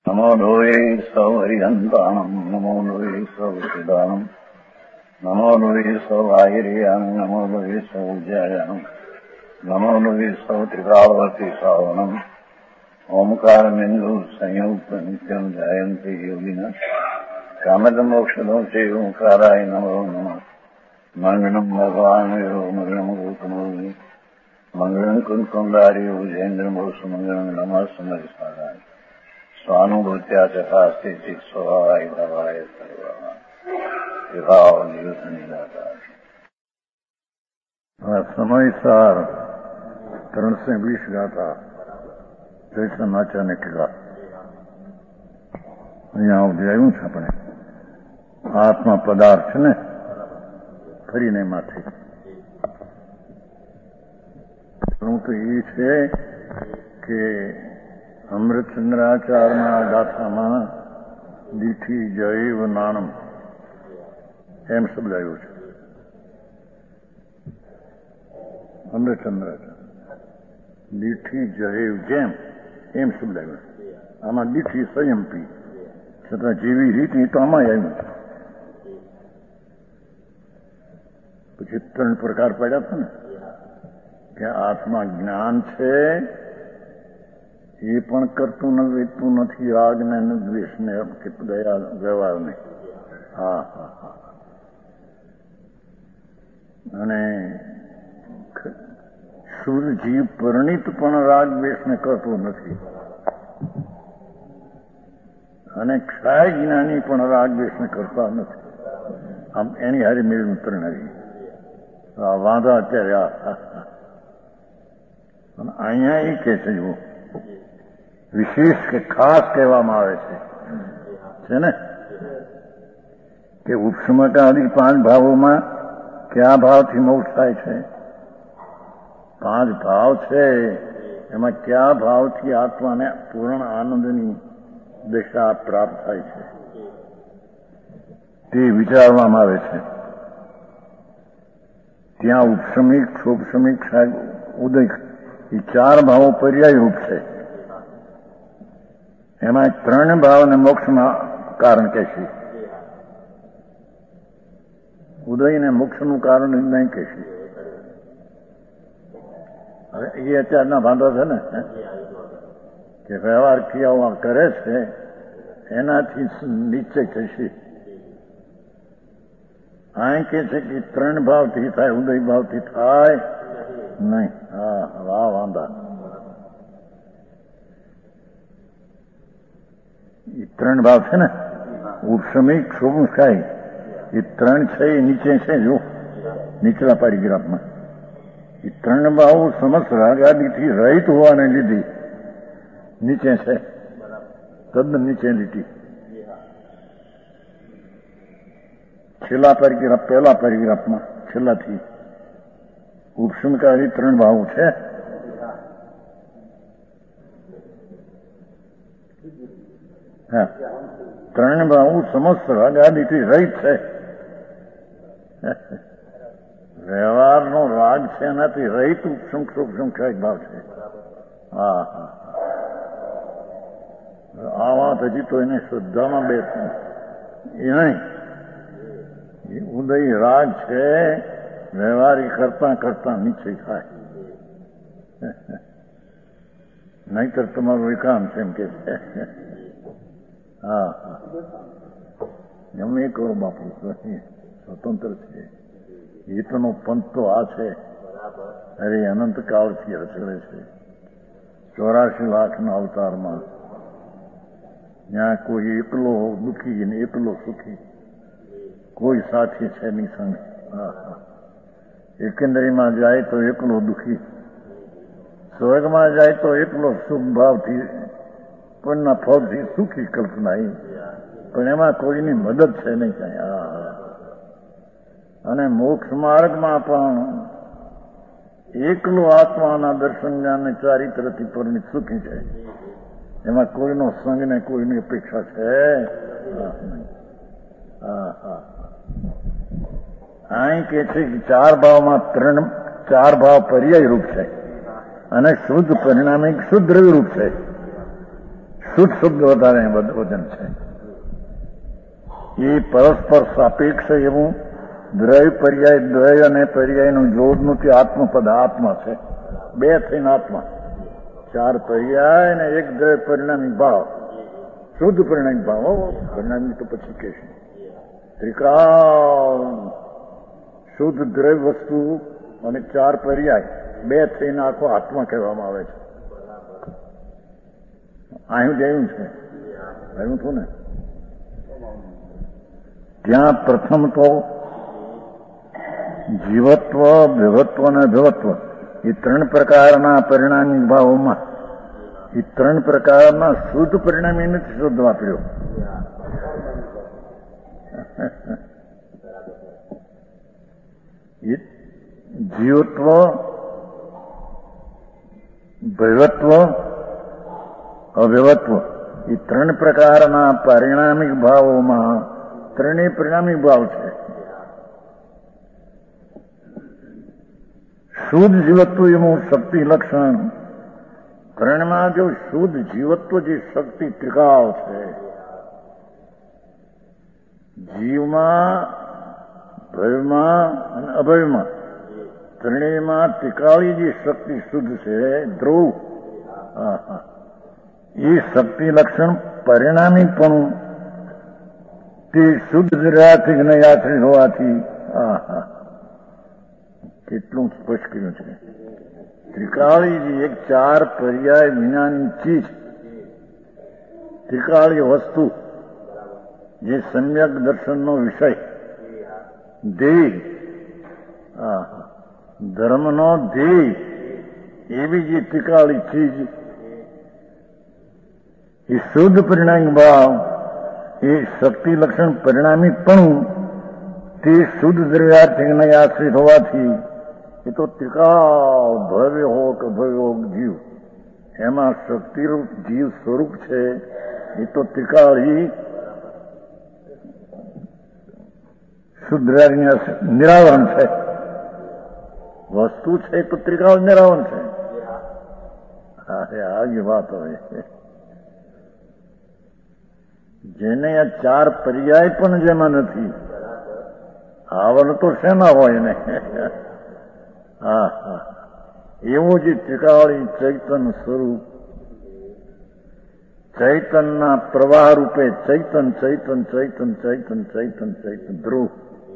નમો લોહે સૌ હરિહંતાણમ નમો લોહે સૌ સિદાનમ નમો લોહે સૌ આયર્યાનમ નમો લોહે સૌ જયાનમ નમો લોહે સૌ ત્રિકાળવતી સાવનમ ઓમકાર બિંદુ સંયુક્ત નિત્યમ જાયંતિ યોગિના કામદ મોક્ષદો છે ઓંકારાય નમો નમઃ મંગલમ ભગવાન વિરો મંગલમ ગોતમોહિ મંગલમ કુંકુંડાર્યો જયેન્દ્રમોષ મંગલમ નમઃ સમરિસ્મરાય સ્વાનુભૂત્યા ચકાસ્તિ સ્વભાવાય ભવાય સર્વમાં વિભાવ નિયુદ્ધ નિરાકાર. સમયસાર 320 ગાથા જયસમાચારને કીધા. અહીંયા સુધી આવ્યું છે આપણે આત્મા પદાર્થ છે ને ફરીને માથે હું તો એ છે કે અમૃતચંદ્રાચાર્યના ગાથામાં દીઠી જૈવ નાણમ એમ શબ્દ આવ્યો છે. અમૃતચંદ્રાચાર્ય દીઠી જૈવ જેમ એમ શબ્દ આવ્યો છે. આમાં દીઠી સંયમપી છતાં જેવી રીત એ તો આમાં આવ્યું છે. પછી 3 પ્રકાર પડ્યા હતા ને કે આત્મા જ્ઞાન છે એ પણ કરતું ન વેચતું નથી રાગને દ્વેષને કે દયા વ્યવહારને. હા હા હા. અને શુદ્ધ જીવ પરિણીત પણ રાગ દ્વેષને કરતો નથી અને ક્ષય જ્ઞાની પણ રાગ દ્વેષને કરતા નથી. આમ એની હારી મેળ ઉતરનારી વાંધા અત્યારે અહીંયા એ કે છે જુઓ વિશેષ કે ખાસ કહેવામાં આવે છે ને કે ઉપસમકાદી 5 ભાવોમાં કયા ભાવથી મોક્ષ થાય છે? 5 ભાવ છે એમાં કયા ભાવથી આત્માને પૂર્ણ આનંદની દશા પ્રાપ્ત થાય છે તે વિચારવામાં આવે છે. ત્યાં ઉપસમિક સોપસમિક ઉદય એ 4 ભાવો પર્યાય રૂપ છે. એમાં 3 ભાવને મોક્ષમાં કારણ કહે છે. ઉદયને મોક્ષનું કારણ નહીં કહે છે. હવે એ અત્યારના વાંધો છે ને કે વ્યવહાર ક્રિયાઓ કરે છે એનાથી નિશ્ચય થશે. આ કે છે કે 3 ભાવથી થાય, ઉદય ભાવથી થાય નહીં. હા વાહ વાંધા. એ 3 ભાવ છે ને ઉપસમિક સોમુખાય એ 3 છે એ નીચે છે જો નીચલા પેરેગ્રાફમાં. એ 3 ભાવ સમસ્ત રાગાદીથી રહિત હોવાને લીધે નીચે છે, તદ્દન નીચે લીટી. છેલ્લા પેરેગ્રાફ પહેલા પેરેગ્રાફમાં છેલ્લાથી ઉપસમકારી 3 ભાવ છે. હા 3 ભાવ સમસ્ત રાગાદીથી રહિત છે. વ્યવહારનો રાગ છે એનાથી રહિત ઉપસંખ્યાયિક ભાવ છે. હા હા આ વાત હજી તો એને શ્રદ્ધામાં બેસે એ નહીં. એ ઉદય રાગ છે વ્યવહારી કરતા કરતા નીચે થાય. નહીતર તમારું એકામ છે એમ કે છે. હા હા એમને કરો બાપુ સ્વતંત્ર છે. હિતનો પંથ તો આ છે. અરે અનંત કાળથી રચડે છે 84 લાખના અવતારમાં. ત્યાં કોઈ એકલો દુઃખી ને એકલો સુખી, કોઈ સાથી છે નહીં સંગ. હા હા એકંદરીમાં જાય તો એકલો દુઃખી, સ્વર્ગમાં જાય તો એકલો સુખ ભાવથી પણના ફળથી સુખી કલ્પના. પણ એમાં કોઈની મદદ છે નહીં કાંઈ. અને મોક્ષ માર્ગમાં પણ એકલો આત્માના દર્શન જ્ઞાન ચારિત્રથી પરિણીત સુખી છે. એમાં કોઈનો સંગ ને કોઈની અપેક્ષા છે. અહીં કે છે કે 4 ભાવમાં 4 ભાવ પર્યાય રૂપ છે અને શુદ્ધ પરિણામિક શુદ્ધ દ્રવ્ય રૂપ છે. શુદ્ધ શબ્દ વધારે વજન છે. એ પરસ્પર સાપેક્ષ એવું દ્રય પર્યાય, દ્વય અને પર્યાયનું જોડનું તે આત્મપદ આત્મા છે. બે થઈને આત્મા, ચાર પર્યાય અને એક દ્રય પરિણામી ભાવ, શુદ્ધ પરિણામી ભાવ. પરિણામી તો પછી કે છે ત્રિકાળ શુદ્ધ દ્રવ્ય વસ્તુ અને ચાર પર્યાય બે થઈને આખો આત્મા કહેવામાં આવે છે. અહીં જયું છે, કહ્યું છું ને. ત્યાં પ્રથમ તો જીવત્વ, વિભત્વ અને અભિવત્વ એ ત્રણ પ્રકારના પરિણામી ભાવોમાં એ ત્રણ પ્રકારના શુદ્ધ પરિણામી નથી શુદ્ધ વાપર્યો. જીવત્વ, ભૈવત્વ, અભિવત્વ એ ત્રણ પ્રકારના પરિણામિક ભાવોમાં ત્રણેય પરિણામિક ભાવ છે. શુદ્ધ જીવત્વ એનું શક્તિ લક્ષણ ત્રણમાં જો શુદ્ધ જીવત્વ જે શક્તિ ત્રિકાળ છે. જીવમાં, ભયમાં અને અભયમાં ત્રણેયમાં ત્રિકાળી જે શક્તિ શુદ્ધ છે ધ્રુવ, એ શક્તિ લક્ષણ પરિણામીપણું તે શુદ્ધ દ્રવ્યાથી જ્ઞ આશ્રિત હોવાથી કેટલું સ્પષ્ટ કર્યું છે. ત્રિકાળી જે એક ચાર પર્યાય વિનાની ચીજ, ત્રિકાળી વસ્તુ જે સમ્યક દર્શનનો વિષય, ધ્યેય, ધર્મનો ધ્યેય, એવી જે ત્રિકાળી ચીજ એ શુદ્ધ પરિણામી ભાવ, એ શક્તિ લક્ષણ પરિણામીપણું તે શુદ્ધ દ્રવ્યાર્થી આશ્રિત હોવાથી એ તો ત્રિકાળ ભવ્ય હો કે ભવ્ય હો જીવ, એમાં શક્તિરૂપ જીવ સ્વરૂપ છે. એ તો ત્રિકાળી શુદ્ધ નિરાવરણ છે. વસ્તુ છે તો ત્રિકાળ નિરાવરણ છે. આવી વાત હોય જેને આ ચાર પર્યાય પણ જેમાં નથી, આવરણ તો શેના હોય ને. એવું જે ત્રિકાળી ચૈતન સ્વરૂપ, ચૈતનના પ્રવાહ રૂપે ચૈતન ચૈતન ચૈતન ચૈતન ચૈતન ચૈતન ધ્રુવ,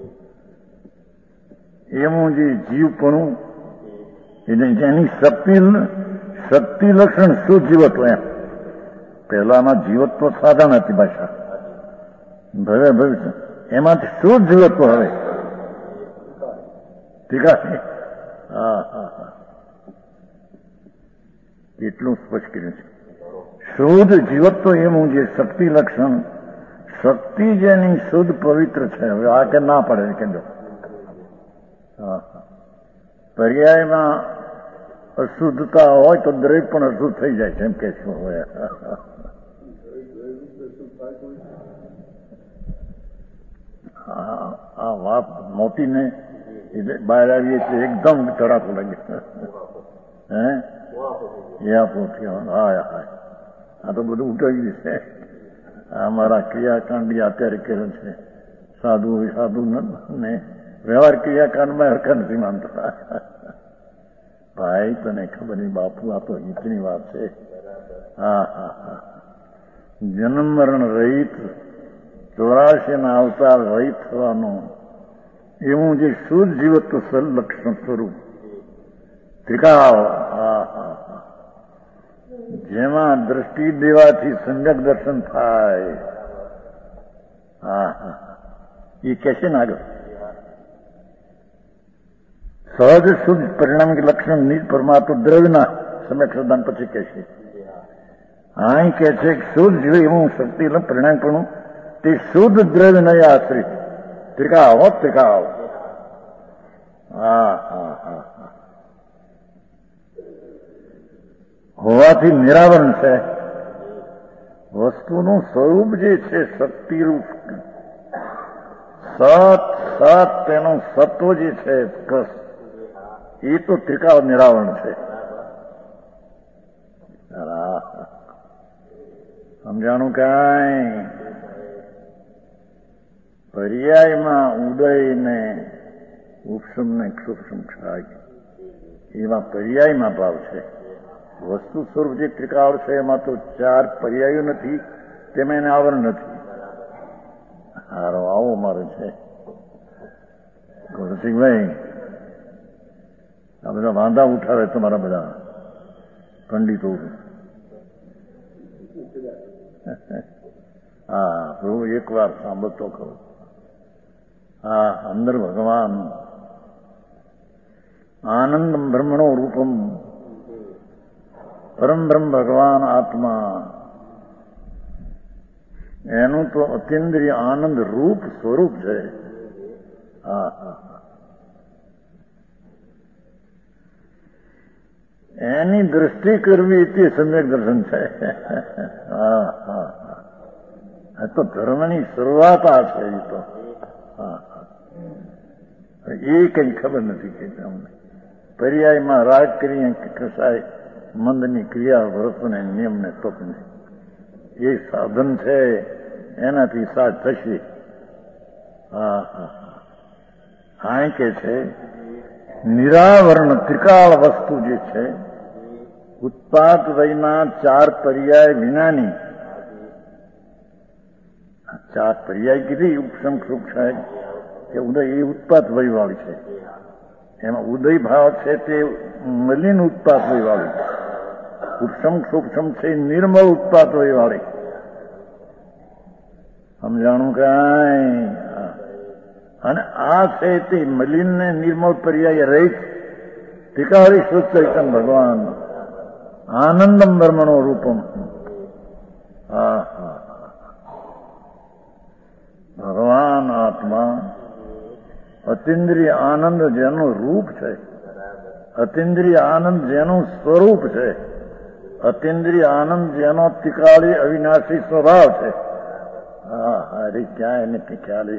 એવું જે જીવપણું જેની શક્તિ લક્ષણ શું જીવત્વ. એમ પહેલામાં જીવત્વ સાધારણ હતી ભાષા, ભવ્ય ભવિષ્ય, એમાંથી શું જીવત્વ હવે ઠીક. એટલું સ્પષ્ટ કર્યું છે. શુદ્ધ જીવત્વ એવું જે શક્તિ લક્ષણ, શક્તિ જેની શુદ્ધ પવિત્ર છે. હવે આ કે ના પડે કે જો પર્યાયમાં અશુદ્ધતા હોય તો દ્રવ્ય પણ અશુદ્ધ થઈ જાય છે એમ કે શું હોય. આ વાત મોટી ને બહાર આવીએ એટલે એકદમ તડાકો લાગે. આ તો બધું ઉઠાવી છે. આ મારા ક્રિયાકાંડ અત્યારે કર્યો છે. સાધુ ને વ્યવહાર ક્રિયાકાંડમાં હરખા નથી માનતા. ભાઈ તને ખબર નહીં બાપુ, આ તો હિતની વાત છે. જન્મ મરણ રહિત 84 અવતાર રહિત થવાનું એવું જે શુદ્ધ જીવત્વ લક્ષણ સ્વરૂપ ત્રિકાળ, જેમાં દ્રષ્ટિ દેવાથી સમ્યક દર્શન થાય. એ કે છે ને આગળ સહજ શુદ્ધ પરિણામિક લક્ષણ નિજ પરમાત્મા દ્રવ્યના સમ્યક શ્રદ્ધાન પછી કે છે. અહીં કે છે શુદ્ધ જીવ એવું શક્તિ પરિણામપણું તે શુદ્ધ દ્રવ્ય નહીં આશ્રિત ત્રિકાળ ત્રિકાળ. હોવાથી નિરાવરણ છે. વસ્તુનું સ્વરૂપ જે છે શક્તિરૂપ સત તેનું સત્વ જે છે એ તો ત્રિકાળ નિરાવરણ છે. સમજાણું કાંઈ? પર્યાયમાં ઉદય ને ઉપસમ ને ક્ષુપસમ ક્ષાય એમાં પર્યાયમાં ભાવ છે. વસ્તુ સ્વરૂપ જે ત્રિકાળ છે એમાં તો ચાર પર્યાયો નથી, તેમાં એને આવરણ નથી. હારો આવો મારે છે કૌશિકભાઈ, આ બધા વાંધા ઉઠાવે તમારા બધા પંડિતો. હા, પ્રભુ એક વાર સાંભળતો કહું. હા, અંદર ભગવાન આનંદ બ્રહ્મણો રૂપમ, પરમ બ્રહ્મ ભગવાન આત્મા, એનું તો અતિન્દ્રિય આનંદ રૂપ સ્વરૂપ છે. હા હા, એની દ્રષ્ટિ કરવી તે સમ્યક દર્શન છે. હા હા, આ તો ધર્મની શરૂઆત આ છે. એ તો હા, એ કઈ ખબર નથી કે તમને પર્યાયમાં રાગ કરીએ કે કસાય મંદની ક્રિયા વ્રતને નિયમને તપને એ સાધન છે, એનાથી સાજ થશે. હા હા, હા કે છે નિરાવરણ ત્રિકાળ વસ્તુ જે છે ઉત્પાદ વયના ચાર પર્યાય વિનાની, ચાર પર્યાય કીધી ઉપસમ ક્ષુક્ષાય કે ઉદય, એ ઉત્પાદ વય વાળી છે. એમાં ઉદય ભાવ છે તે મલિન ઉત્પાદ વય વાળી, ઉપસમ ક્ષુક્ષમ છે નિર્મળ ઉત્પાદ વય વાળી. સમજાણું કાંઈ? અને આ છે તે મલિન ને નિર્મળ પર્યાય રહિત ત્રિકાળી શુદ્ધ ચૈતન ભગવાન આનંદમ બ્રહ્મણો રૂપમ. હા હા, ભગવાન આત્મા અતિન્દ્રિય આનંદ જેનું રૂપ છે, અતિન્દ્રિય આનંદ જેનું સ્વરૂપ છે, અતિન્દ્રિય આનંદ જેનો ત્રિકાળી અવિનાશી સ્વભાવ છે. હા, અરે ક્યાં એને ખ્યાલ?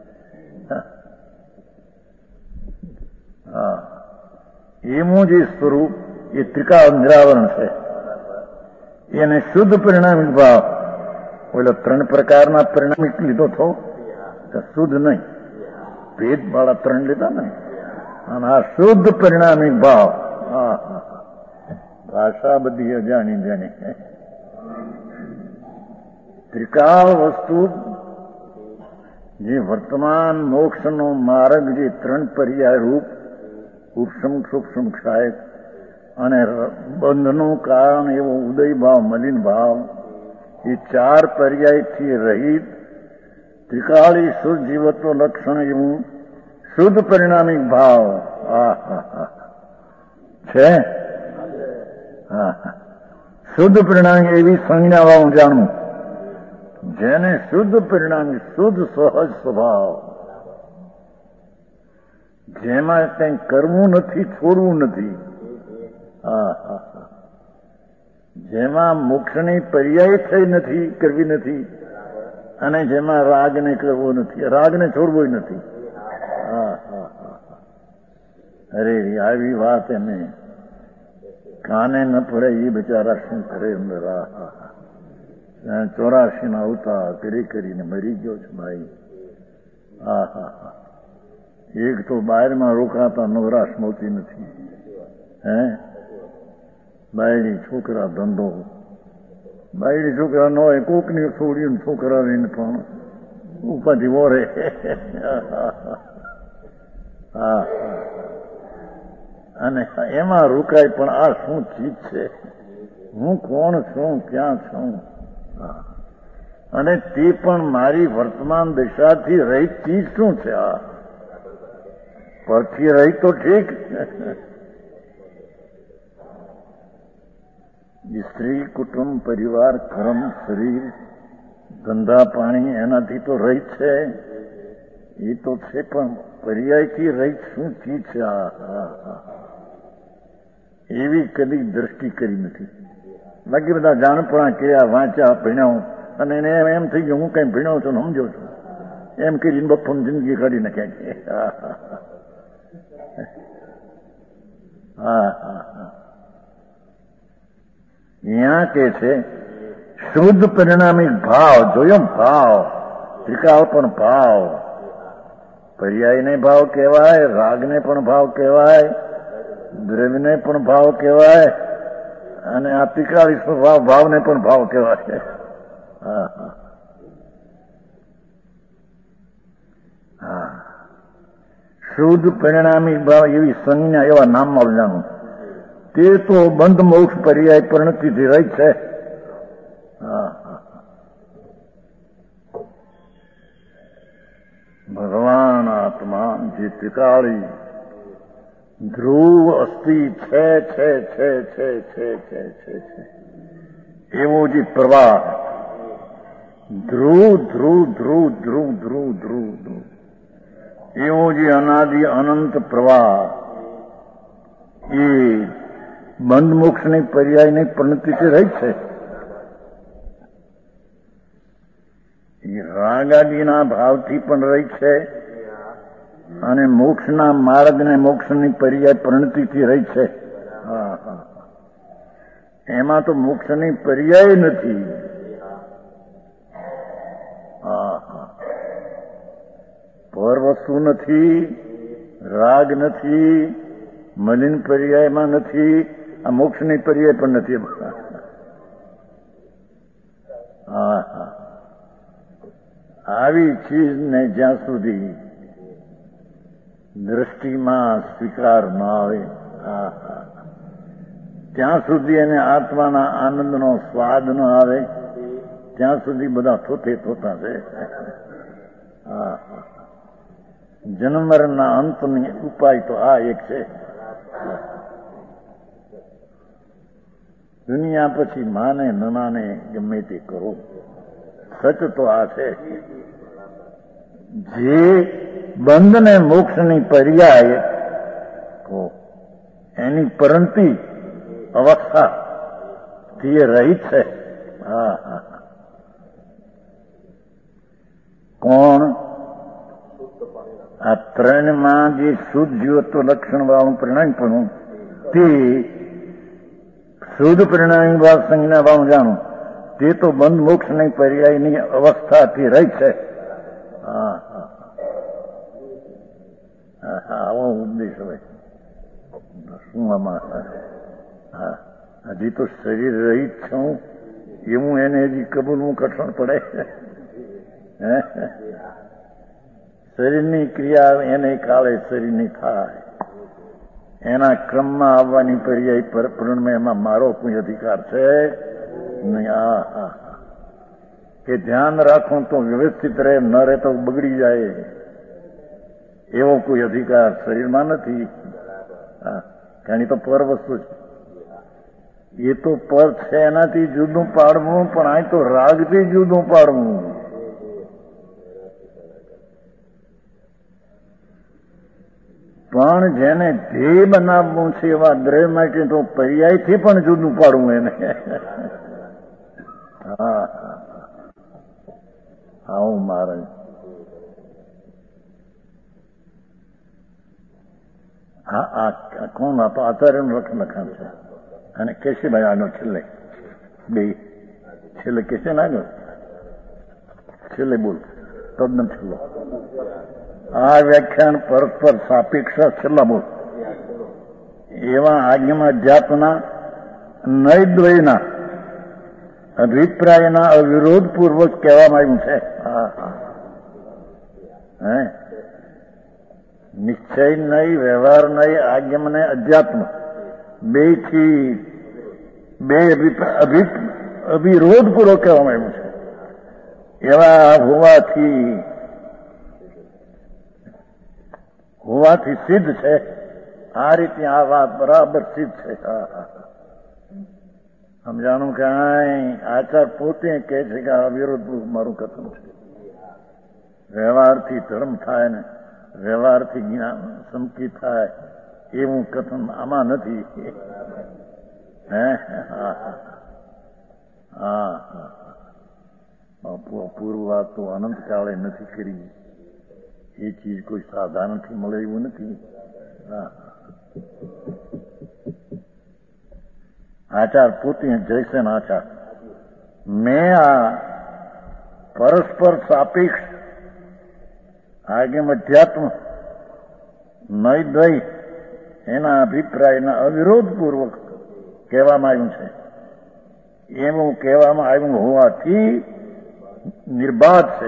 હા, એનું જે સ્વરૂપ એ ત્રિકાળ નિરાવરણ છે. એને શુદ્ધ પરિણામિક ભાવ, ઓલા 3 પ્રકારના પરિણામિક લીધો થો, શુદ્ધ નહીં, ભેદ વાળા 3 લીધા ને, અને આ શુદ્ધ પરિણામિક ભાવ. હા, ભાષા બધી અજાણી જાણી. ત્રિકાળ વસ્તુ જે વર્તમાન મોક્ષનો માર્ગ, જે 3 પર્યાય રૂપ ઉપસમ સૂક્ષ્મ ક્ષાય અને બંધનું કારણ એવો ઉદય ભાવ મલિન ભાવ, એ 4 પર્યાયથી રહિત ત્રિકાળી શુદ્ધ જીવત્વ લક્ષણ એવું શુદ્ધ પરિણામિક ભાવ. હા હા હા, છે. હા, શુદ્ધ પરિણામિક એવી સંજ્ઞા હું જાણું જેને શુદ્ધ પરિણામી, શુદ્ધ સહજ સ્વભાવ, જેમાં કંઈ કરવું નથી, છોડવું નથી. હા હા હા, જેમાં મોક્ષની પર્યાય થઈ નથી, કરવી નથી, અને જેમાં રાગને કરવો નથી, રાગને છોડવો નથી. હા હા હા, અરે આવી વાત એને કાને ન પડે એ બિચારા શું કરે અંદર. 84 ના અવતાર કરીને મરી ગયો છે ભાઈ. હા હા હા, એક તો બહારમાં રોકાતા નવરાશ મળતી નથી. હે, બાયડી છોકરા ધંધો, બાયડી છોકરા ન હોય, કોકની છોડીને છોકરાને પણ ઉપાધિ વોરે. હા, અને એમાં રોકાય પણ આ શું ચીજ છે, હું કોણ છું, ક્યાં છું, અને તે પણ મારી વર્તમાન દશાથી રહિત ચીજ શું છે? આ પરથી રહિત તો ઠીક, સ્ત્રી કુટુંબ પરિવાર કર્મ શરીર ધંધા પાણી એનાથી તો રહિત છે, એ તો છે, પણ પર્યાયથી રહિત શું ચીજ છે? એવી કદી દ્રષ્ટિ કરી નથી. બાકી બધા જાણપણા કર્યા, વાંચ્યા, ભણ્યા, અને એને એમ થઈ ગયું હું કઈ ભણ્યો છું, સમજો છું, એમ કરીને બપોરની જિંદગી કાઢી નાખ્યા. હા હા હા, અહીંયા કે છે શુદ્ધ પરિણામી ભાવ જોયો, ભાવ ત્રિકાળ પણ ભાવ, પર્યાયને ભાવ કહેવાય, રાગને પણ ભાવ કહેવાય, દ્રવ્યને પણ ભાવ કહેવાય, અને આ ત્રિકાળી સ્વભાવ ભાવને પણ ભાવ કહેવાય. હા હા હા, શુદ્ધ પરિણામી ભાવ એવી સંજ્ઞા, એવા નામમાં જાણું, તે તો બંધ મોક્ષ પર્યાય પરિણતિથી રહી છે. હા હા, ભગવાન આત્મા જે ત્રિકાળી ધ્રુવ અસ્થિ છે છે છે છે છે છે છે છે એવો જે પ્રવાહ, ધ્રુવ ધ્રુવ ધ્રુવ ધ્રુવ ધ્રુવ ધ્રુવ ધ્રુવ એવો જે અનાદિ અનંત પ્રવાહ, એ બંધ મોક્ષની પર્યાયની પરિણતિથી રહી છે. એ રાગાદિના ભાવથી પણ રહી છે, અને મોક્ષના માર્ગને મોક્ષની પર્યાય પરિણતિથી રહી છે. હા હા, એમાં તો મોક્ષની પર્યાય નથી. હા હા, પર વસ્તુ નથી, રાગ નથી, મલિન પર્યાયમાં નથી, આ મોક્ષની પર્યાય પણ નથી. હા હા, આવી ચીજને જ્યાં સુધી દ્રષ્ટિમાં સ્વીકાર ન આવે, ત્યાં સુધી એને આત્માના આનંદનો સ્વાદ ન આવે, ત્યાં સુધી બધા થોતે થોતા છે. હા, જન્મ મરણના અંતની ઉપાય તો આ એક છે. દુનિયા પછી માને ન માને ગમે તે કરો, સચ તો આ છે. જે બંધ ને મોક્ષની પર્યાય એની પરિણતિ અવસ્થા તે રહી છે. હા હા, કોણ? આ ત્રણમાં જે શુદ્ધ જીવત્વ લક્ષણ વાળું પરિણામીપણું, તે શુદ્ધ પરિણામી ભાવ સંજ્ઞા ભાવ જાણું, તે તો બંધ મોક્ષની પર્યાયની અવસ્થાથી રહી છે. હા હા હા, આવો ઉદ્દેશ હોય શું આમાં? હા, હજી તો શરીર રહિત છું એવું એને હજી કબૂલવું કઠણ પડે. શરીરની ક્રિયા એને કાળે શરીરની થાય, એના ક્રમમાં આવવાની પર્યાય પરિણામે એમાં મારો કોઈ અધિકાર છે નહીં. હા, કે ધ્યાન રાખું તો વ્યવસ્થિત રહે, ન રહે તો બગડી જાય, એવો કોઈ અધિકાર શરીરમાં નથી. કારણ તો પર વસ્તુ છે, એ તો પર છે, એનાથી જુદું પાડવું, પણ આ તો રાગથી જુદું પાડવું. પણ જેને ધ્યેય બનાવવું છે એવા દ્રવ્ય માટે તો પર્યાયથી પણ જુદું પાડવું એને. હા, આવું મારે હા, આ કોણ હતો? આચાર્યનું લખાણ છે, અને કેશીભાઈ આગળ છેલ્લે બે છેલ્લે કેશે ને આગળ છેલ્લે બોલ તદ્દન છેલ્લો. આ વ્યાખ્યાન પરસ્પર સાપેક્ષ છેલ્લા બોલ એવા આજ્ઞામાં અધ્યાત્મના નૈદ્વયના અભિપ્રાયના અવિરોધ પૂર્વક કહેવામાં આવ્યું છે. હે, નિશ્ચય નહીં, વ્યવહાર નહીં, આજ્ઞમ ને અધ્યાત્મ બે થી બે અવિરોધ પૂર્વક કહેવામાં આવ્યું છે. એવા હોવાથી સિદ્ધ છે. આ રીતે આ વાત બરાબર સિદ્ધ છે. સમજાણું કે આચાર પોતે કહે છે કે આ વિરોધ મારું કથન છે. વ્યવહારથી ધર્મ થાય ને વ્યવહારથી જ્ઞાન સમકી થાય એવું કથન આમાં નથી. પૂર્વ વાત તો અનંતકાળે નથી કરી. એ ચીજ કોઈ સાધારણથી મળે એવું નથી. આચાર પોતે જયસેન આચાર મેં આ પરસ્પર સાપેક્ષ આગેમ અધ્યાત્મ નૈદ્વૈત એના અભિપ્રાયના અવિરોધપૂર્વક કહેવામાં આવ્યું છે. એવું કહેવામાં આવ્યું હોવાથી નિર્બાધ છે.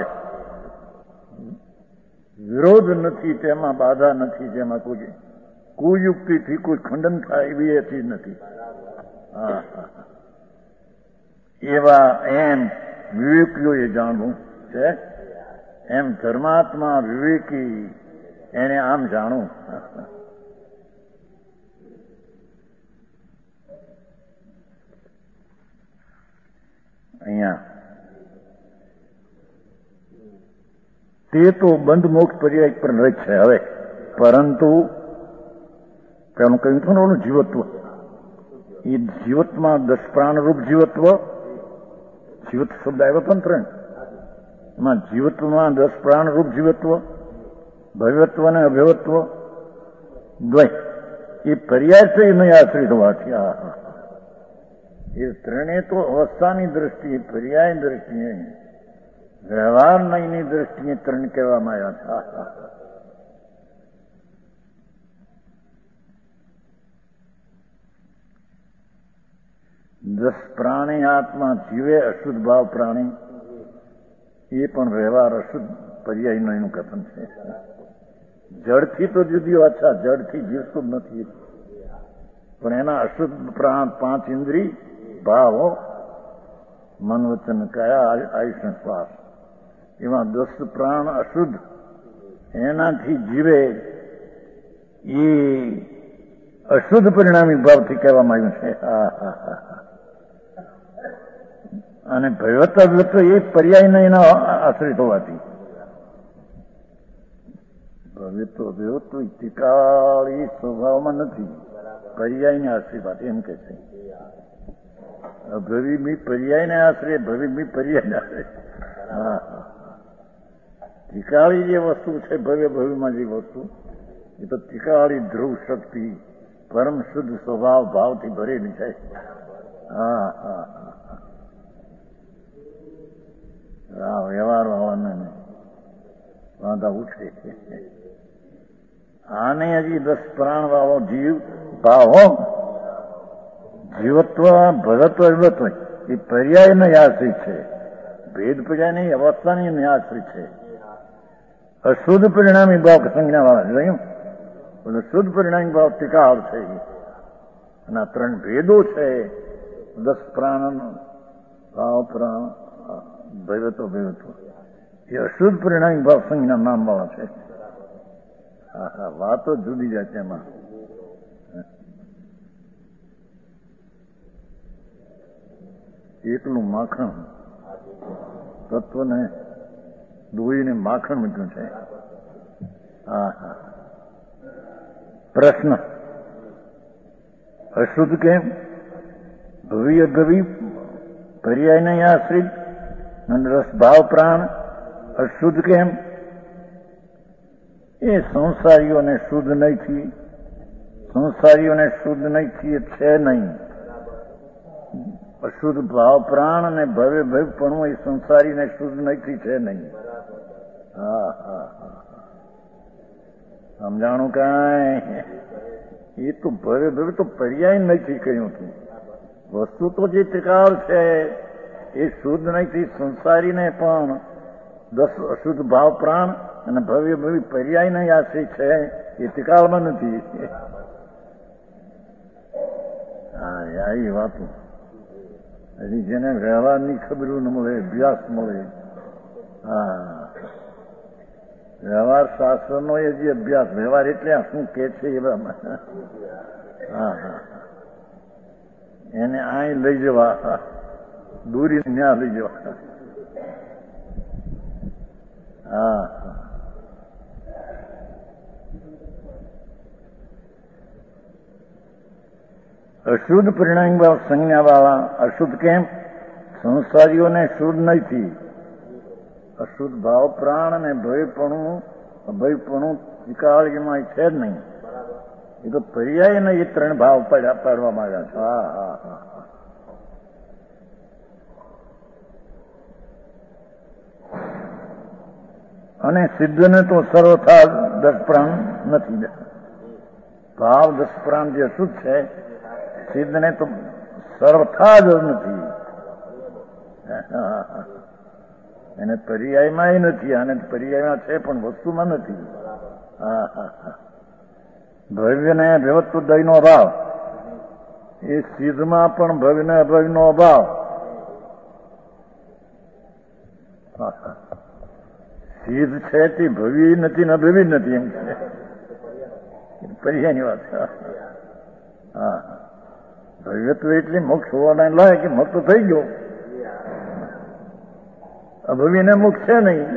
વિરોધ નથી, તેમાં બાધા નથી, જેમાં કોઈ કુયુક્તિથી કોઈ ખંડન થાય એવી એ ચીજ નથી. એવા એમ વિવેકીઓએ જાણવું છે. એમ ધર્માત્મા વિવેકી એને આમ જાણવું. અહીંયા તે તો બંધ મોક્ષ પર્યાય પર રહે છે. હવે પરંતુ પેલું કહ્યું હતું ને ઓલું જીવત્વ, એ જીવત્વમાં 10 પ્રાણરૂપ જીવત્વ શબ્દ આવ્યો હતો ને 3 એમાં જીવત્વમાં 10 પ્રાણરૂપ જીવત્વ, ભવ્યત્વ અને અભયત્વ દ્વય એ પર્યાય છે નહીં આશ્રિત હોવાથી એ ત્રણે તો અવસ્થાની દ્રષ્ટિએ, પર્યાય દ્રષ્ટિએ, વ્યવહાર નહીંની દ્રષ્ટિએ 3 કહેવામાં આવ્યા છે. દસ પ્રાણી આત્મા જીવે અશુદ્ધ ભાવ પ્રાણી એ પણ વ્યવહાર અશુદ્ધ પર્યાયનું એનું કથન છે. જડથી તો જુદી વાત છે, જડથી જીવતું નથી, પણ એના અશુદ્ધ પ્રાણ 5 ઇન્દ્રિય ભાવો મન વચન કાયા આયુષ્ય શ્વાસ એમાં 10 પ્રાણ અશુદ્ધ એનાથી જીવે એ અશુદ્ધ પરિણામી ભાવથી કહેવામાં આવ્યું છે. અને ભૈવત્વ એ પર્યાયને એના આશ્રિત હોવાથી ભવ્યત્વ ટીકાળી સ્વભાવમાં નથી, પર્યાયને આશ્રિત એમ કે છે. ભવિમી પર્યાયને આશ્રય, ભવિમી પર્યાયને આશ્રય. ટીકાળી જે વસ્તુ છે, ભવ્ય ભવિમાં જે વસ્તુ એ તો ટીકાળી ધ્રુવ શક્તિ પરમ શુદ્ધ સ્વભાવ ભાવથી ભરેલી છે. વ્યવહાર વાળાને વાંધા ઉઠે. આને હજી 10 પ્રાણ વાળો જીવ ભાવો જીવત્વ ભરત્વ વિવત્વ એ પર્યાયને આશ્રિત છે. ભેદ પર્યાયની અવસ્થાની આશ્રિત છે. અશુદ્ધ પરિણામી ભાવ સંજ્ઞા વાળા જોયું, શુદ્ધ પરિણામી ભાવ ટીકાળ છે. અને આ 3 ભેદો છે. 10 પ્રાણ ભાવ પ્રાણ ભૈવત્વ ભૈવત્વ એ અશુદ્ધ પરિણામી ભાવ સંજ્ઞા નામ વાળા છે. વાતો જુદી જાય છે. એમાં એકલું માખણ તત્વને દોઈને માખણ મૂક્યું છે. પ્રશ્ન અશુદ્ધ કેમ? ભવી અભવી પર્યાયને આશ્રિત અને રસ ભાવ પ્રાણ અશુદ્ધ કેમ? એ સંસારીઓને શુદ્ધ નથી, સંસારીઓને શુદ્ધ નથી એ છે નહીં. અશુદ્ધ ભાવ પ્રાણ અને ભવ્ય ભવ્યપણું એ સંસારીને શુદ્ધ નથી છે નહીં. સમજાણું કાંઈ? એ તો ભવ્ય ભવ્ય તો પર્યાય નથી કહ્યું હતું. વસ્તુ તો જે ત્રિકાળ છે એ શુદ્ધ નથી. સંસારીને પણ 10 અશુદ્ધ ભાવ પ્રાણ અને ભવ્ય ભવ્ય પર્યાય નહીં આશ્રિત છે એ ત્રિકાળમાં નથી. એ વાતું હજી જેને વ્યવહારની ખબરું ન મળે, અભ્યાસ મળે. વ્યવહાર શાસ્ત્રનો એ જે અભ્યાસ, વ્યવહાર એટલે શું કે છે એવામાં એને અહીં લઈ જવા, દૂરી ત્યાં લઈ જવા. અશુદ્ધ પરિણામી ભાવ સંજ્ઞા વાળા અશુદ્ધ કેમ? સંસારીઓને શુદ્ધ નથી. અશુદ્ધ ભાવ પ્રાણ અને ભયપણું અભયપણું ત્રિકાળીમાં છે જ નહીં. એ તો પર્યાયને એ 3 ભાવ પાડવામાં આવ્યા છે. અને સિદ્ધને તો સર્વથા 10 પ્રાણ નથી. ભાવ 10 પ્રાણ જે અશુદ્ધ છે સિદ્ધને તો સર્વથા જ નથી. એને પર્યાયમાં નથી, આને પર્યાયમાં છે પણ વસ્તુમાં નથી. ભવ્ય ને ભવત્વ દયનો અભાવ, એ સિદ્ધમાં પણ ભવ્ય ને અભવ્યનો અભાવ. સિદ્ધ છે તે ભવ્ય નથી ને અભવ્ય નથી, એમ છે પર્યાયની વાત. હા, ભવ્યત્વ એટલે મોક્ષ હોવાના લાયક કે મોક્ષ થઈ ગયો, અભવ્યને મોક્ષ છે નહીં.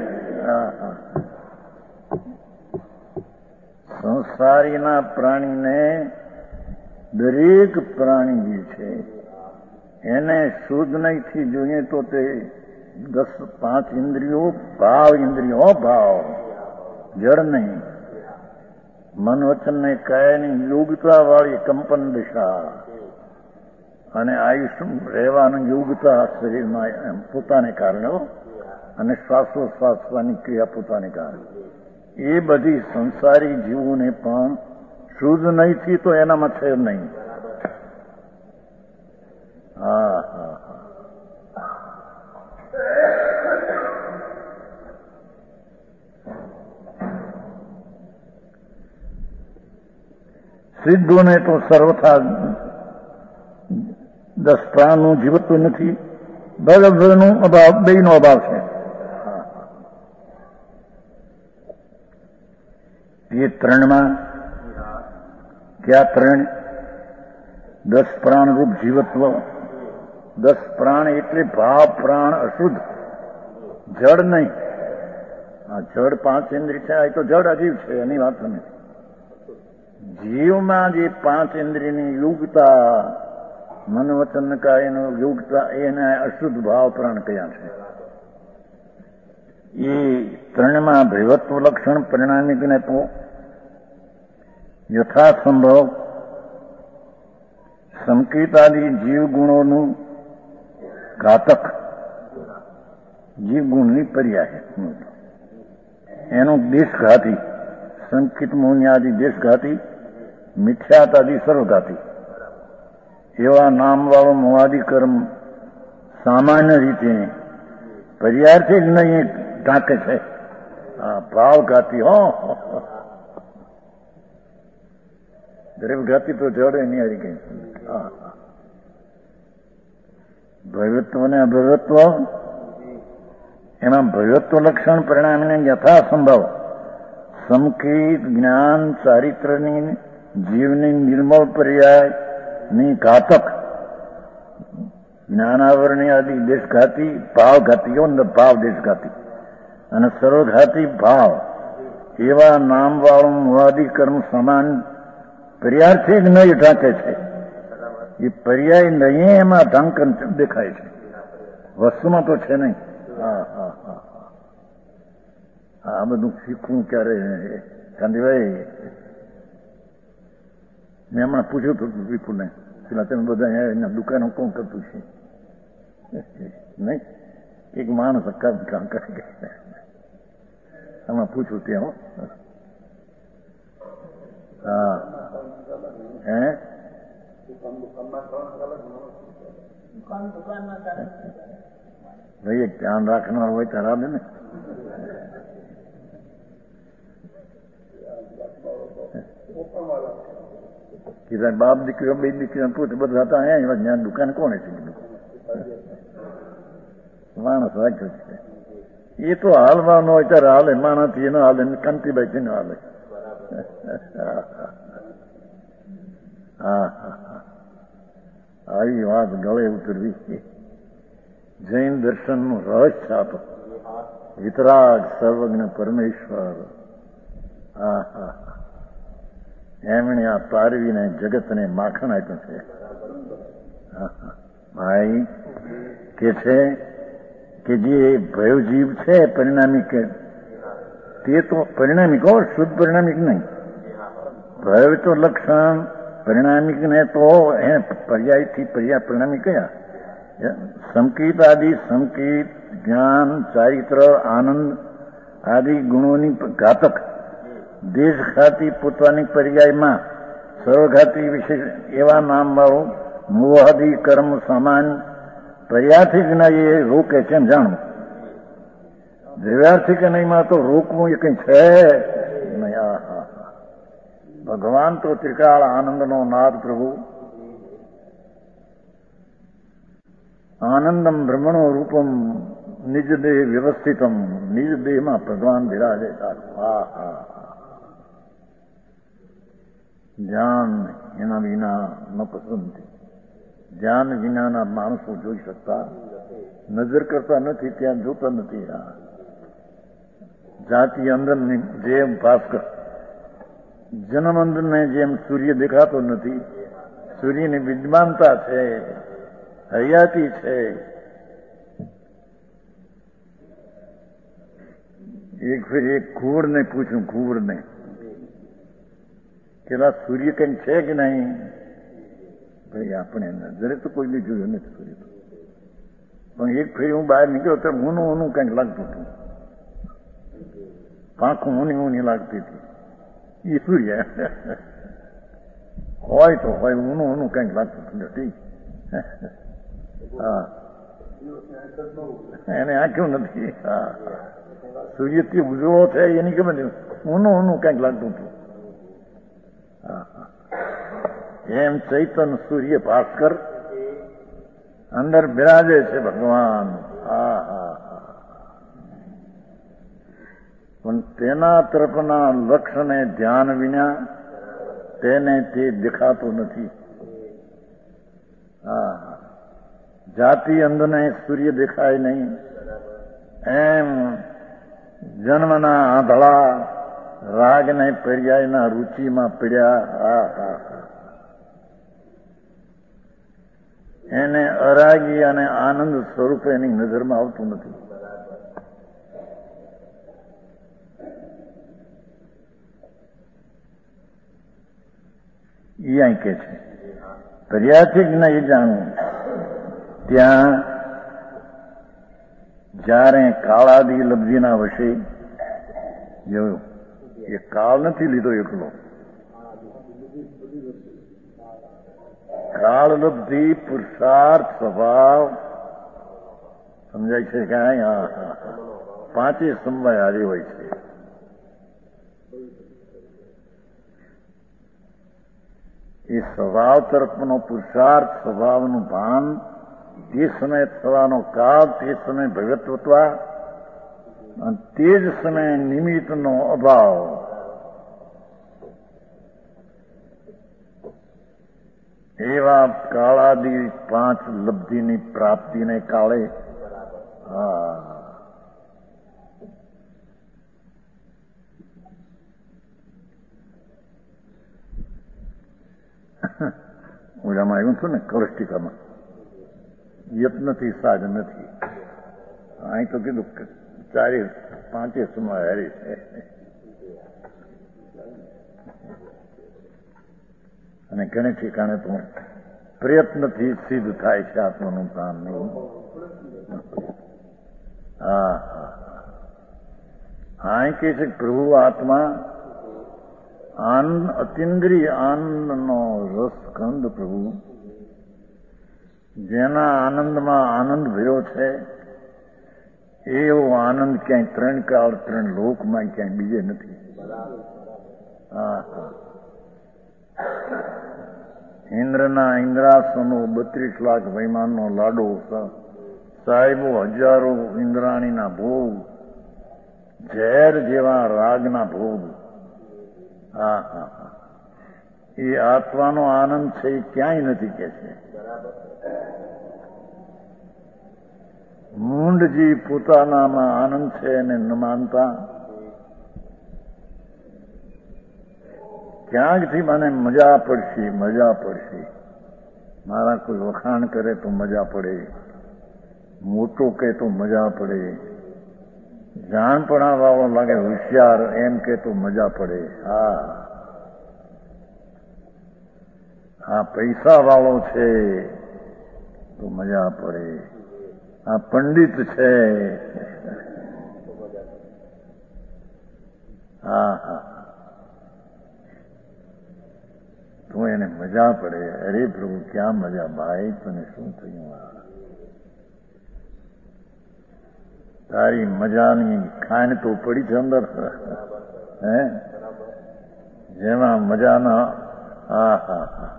સંસારીના પ્રાણીને દરેક પ્રાણી જે છે એને શુદ્ધ નહીંથી જોઈએ તો તે 5 ઇન્દ્રિયો ભાવ ઇન્દ્રિયો, ભાવ જળ નહીં. મન વચન ને કાયાની યોગતા વાળી કંપન દિશા અને આયુષ રહેવાની યોગતા શરીરમાં પોતાને કારણે અને શ્વાસોશ્વાસવાની ક્રિયા પોતાને કારણે એ બધી સંસારી જીવોને પણ શુદ્ધ નહીંથી તો એનામાં છે નહીં. હા હા સિદ્ધોને તો સર્વથા 10 પ્રાણનું જીવત્વ નથી, ભગવનો અભાવ, બેયનો અભાવ છે. એ ત્રણમાં ક્યાં ત્રણ? 10 પ્રાણ રૂપ જીવત્વ. 10 પ્રાણ એટલે ભાવ પ્રાણ અશુદ્ધ, જડ નહીં. આ જડ 5 ઇન્દ્રિય છે, આ તો જડ અજીવ છે, એની વાત નથી. જીવમાં જે 5 ઇન્દ્રિયની યોગતા, મન વચન કાયનું યોગતા, એને અશુદ્ધ ભાવ પ્રાણ કયા છે. એ ત્રણમાં ભૈવત્વ લક્ષણ પરિણામિકને તો યથાસંભવ સંકેતાદી જીવ ગુણોનું ઘાતક, જીવ ગુણની પર્યાય એનું દેશઘાતી, સંકિત મૌન્યાદિ દેશઘાતી, મિથ્યાતાદિ સર્વઘાતી એવા નામવાળો મોહાદિ કર્મ સામાન્ય રીતે પર્યાયથી જ નહીં ઢાંકે છે. ભાવઘાતી, દ્રવ્યઘાતી તો જડે નહીં હારી ગઈ. ભવ્યત્વ ને અભવ્યત્વ, એમાં ભવ્યત્વ લક્ષણ પરિણામને યથાસંભવ સમકિત જ્ઞાન ચારિત્રની જીવની નિર્મળ પર્યાયની ઘાતક, જ્ઞાનાવરણી આદિ દેશઘાતી, ભાવઘાતીઓ ભાવ દેશઘાતી અને સર્વઘાતી ભાવ એવા નામવાળું મુવાદી કર્મ સમાન પર્યાયથી જ નહીં ઢાંકે છે. એ પર્યાય નહીં એમાં ઢાંકન દેખાય છે, વસ્તુમાં તો છે નહીં. આ બધું શીખવું ક્યારે ગાંધીભાઈ? મેં હમણાં પૂછ્યું હતું વિપુલને, પેલા તમે બધા એના દુકાનો કોણ કરતું છે નહીં? એક માણસ કામ કરે, હમણાં પૂછ્યું ત્યાં. હા, હે ભાઈ એક ધ્યાન રાખનાર હોય તો રાધે ને. કીધા બાપ દીકરીઓ, બે દીકરીઓ પૂછ બધા હતા અહીંયા, જ્ઞાન દુકાન કોને છે? માણસ રાખ્યો છે. એ તો હાલમાં ન હોય ત્યારે હાલે, માણસથી એનો હાલે, કાંતિભાઈ થી નો હાલે. હા, આવી વાત ગળે ઉતરવી. જૈન દર્શનનું રહસ્ય આપો, વિતરાગ સર્વજ્ઞ પરમેશ્વર. એમણે આ પારવીને જગતને માખણ આપ્યું છે. ભાઈ કે છે કે જે ભયજીવ છે પરિણામિક, તે તો પરિણામિક હો, શુદ્ધ પરિણામિક નહીં. ભય તો લક્ષણ પરિણામિક ને તો એને પર્યાયથી પર્યાય પરિણામિક કયા? સંકિત આદિ સંકિત જ્ઞાન ચારિત્ર આનંદ આદિ ગુણોની ઘાતક દેશ ખાતી પોતાની પર્યાયમાં સર્વઘાતી વિશેષ એવા નામ વાળું મોહાદી કર્મ સમાન પર્યાથી જ ના એ રોકે છે જાણવું. દ્રવ્યાર્થી કે નહીંમાં તો રોકવું એ કઈ છે નહીં. ભગવાન તો ત્રિકાળ આનંદનો નાદ પ્રભુ આનંદમ બ્રહ્મણો રૂપમ નિજ દેહ વ્યવસ્થિતમ નિજ દેહમાં ભગવાન બિરાજે. ધ્યાન એના વિના ન પસંદ. ધ્યાન વિનાના માણસો જોઈ શકતા નજર કરતા નથી, ત્યાં જોતા નથી. જાતિ અંદરની જેમ ભાસ્કર જન્મ અંદરને જેમ સૂર્ય દેખાતો નથી, સૂર્યની વિદ્યમાનતા છે, હયાતી છે. એક ફેર એક ઘુવડને પૂછ્યું, ઘુવડને પેલા સૂર્ય કંઈક છે કે નહીં? ભાઈ આપણે નજરે તો કોઈને જોયું નથી સૂર્ય તો, પણ એક ફેર હું બહાર નીકળ્યો તો ઊનું કંઈક લાગતું હતું, પાંખું ઊની લાગતી હતી. એ સૂર્ય હોય તો હોય, ઊનું કંઈક લાગતું હતું ઠીક. હા, એને આંખ્યું નથી. હા, સૂર્યથી ઉજળો છે એની ખબર નહીં, ઊનું કંઈક લાગતું હતું. એમ ચૈતન સૂર્ય ભાસ્કર અંદર બિરાજે છે ભગવાન. પણ તેના તરફના લક્ષ્યને ધ્યાન વિના તેને તે દેખાતું નથી. જાતિ અંધને સૂર્ય દેખાય નહીં, એમ જન્મના આંધળા રાગને પર્યાયના રુચિમાં પડ્યા. એને અરાગી અને આનંદ સ્વરૂપે એની નજરમાં આવતું નથી. એ અહીં કે છે પર્યાથી જ નહીં જાણવું. ત્યાં જ્યારે કાળાદી લબ્ધિના વશે જોયું, એ કાળ નથી લીધો એકલો, કાળ લબ્ધિ પુરુષાર્થ સ્વભાવ સમજાય છે કે પાંચે સમવાય હારી હોય છે. એ સ્વભાવ તરફનો પુરુષાર્થ, સ્વભાવનું ભાન, તે સમયે થવાનો કાળ, તે સમયે ભગવત્વ અને તે જ સમયે નિમિત્તનો અભાવ. એવા કાળાદી પાંચ લબ્ધિની પ્રાપ્તિને કાળે ઓલામાં આવ્યું છું ને કૌષ્ટિકામાં, યત નથી, સાજ નથી. અહીં તો કીધું ચારે પાંચે સમય હારી છે. અને ઘણે ઠેકાણે તો પ્રયત્નથી સિદ્ધ થાય છે આત્માનું કામ નહીં. અહીં કે છે પ્રભુ આત્મા આનંદ, અતિન્દ્રિય આનંદનો રસખંડ પ્રભુ, જેના આનંદમાં આનંદ ભર્યો છે, એવો આનંદ ક્યાંય ત્રણ કાળ ત્રણ લોકમાં ક્યાંય બીજે નથી. ઇન્દ્રના ઇન્દ્રાસનો 32 લાખ વૈમાનનો લાડો, સાહેબો હજારો ઇન્દ્રાણીના ભોગ, ઝેર જેવા રાગના ભોગ. એ આત્માનો આનંદ છે એ ક્યાંય નથી કે છે. મૂંડજી પોતાનામાં આનંદ છે એને ન માનતા, ક્યાંકથી મને મજા પડશે, મારા કોઈ વખાણ કરે તો મજા પડે, મોટો કહે તો મજા પડે, જાણપણા વાળો લાગે હોશિયાર એમ કે તો મજા પડે. આ પૈસા વાળો છે તો મજા પડે, આ પંડિત છે હા હા તો એને મજા પડે. અરે પ્રભુ ક્યાં મજા ભાઈ, તને શું થયું? તારી મજાની ખાંડ તો પડી છે અંદર, હે જેમાં મજાના હા હા હા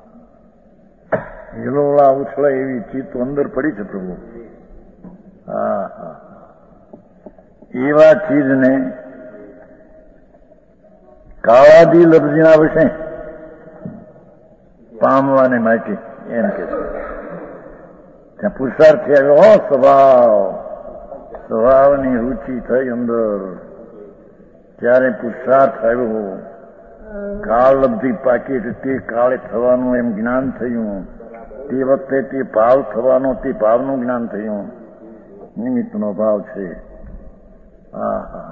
હિલોળા ઉછળે એવી ચીજ તો અંદર પડી છે પ્રભુ. હા હા એવા ચીજને કાળાદી લફજીના વિશે પામવાને માટે એમ કે છે. ત્યાં પુરુષાર્થી આવ્યો સ્વભાવની રુચિ થઈ અંદર, ત્યારે પુરુષાર્થ આવ્યો. કાળ લબ્ધિ પાકી તે કાળે થવાનું એમ જ્ઞાન થયું. તે વખતે તે ભાવ થવાનો, તે ભાવનું જ્ઞાન થયું. નિમિત્તનો ભાવ છે. હા હા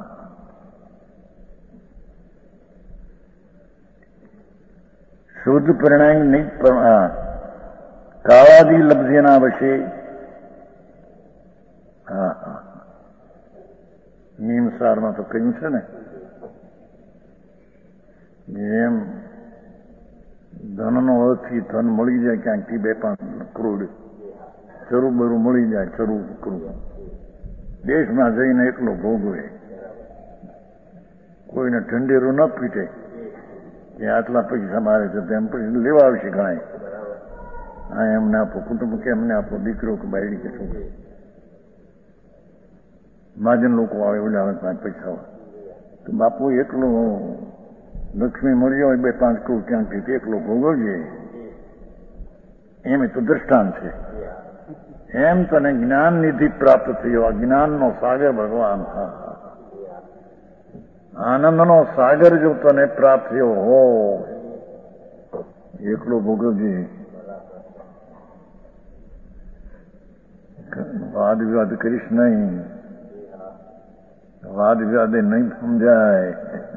શુદ્ધ પરિણામ કાળાદી લબ્ધીના વશે. હા હા નિયમસારમાં તો કહ્યું છે ને, જેમ ધનનો અર્થથી ધન મળી જાય ક્યાંકથી 2-5 કરોડ ચરું બરું મળી જાય, ચરું કરું દેશમાં જઈને એકલો ભોગવે, કોઈને ઠંડેરું ન પીટે કે આટલા પૈસા મારે છે તેમ પછી લેવા આવશે ઘણા. હા એમને આપો, કુટુંબ કે એમને આપો, દીકરો કે બાયડી કે છોકરો. મહાજન લોકો આવે ઓલા આવે 5 પૈસા તો બાપુ એકલો લક્ષ્મી મળી હોય 2-5 કરોડ ક્યાંકથી એકલો ભોગવજે. એમ તો દ્રષ્ટાંત છે. એમ તને જ્ઞાન નિધિ પ્રાપ્ત થયો. જ્ઞાનનો સાગર ભગવાન, આનંદનો સાગર જો તને પ્રાપ્ત થયો હો, એકલો ભોગવજે. વાદ વિવાદ કરીશ નહીં, વાદ વિવાદે નહીં સમજાય.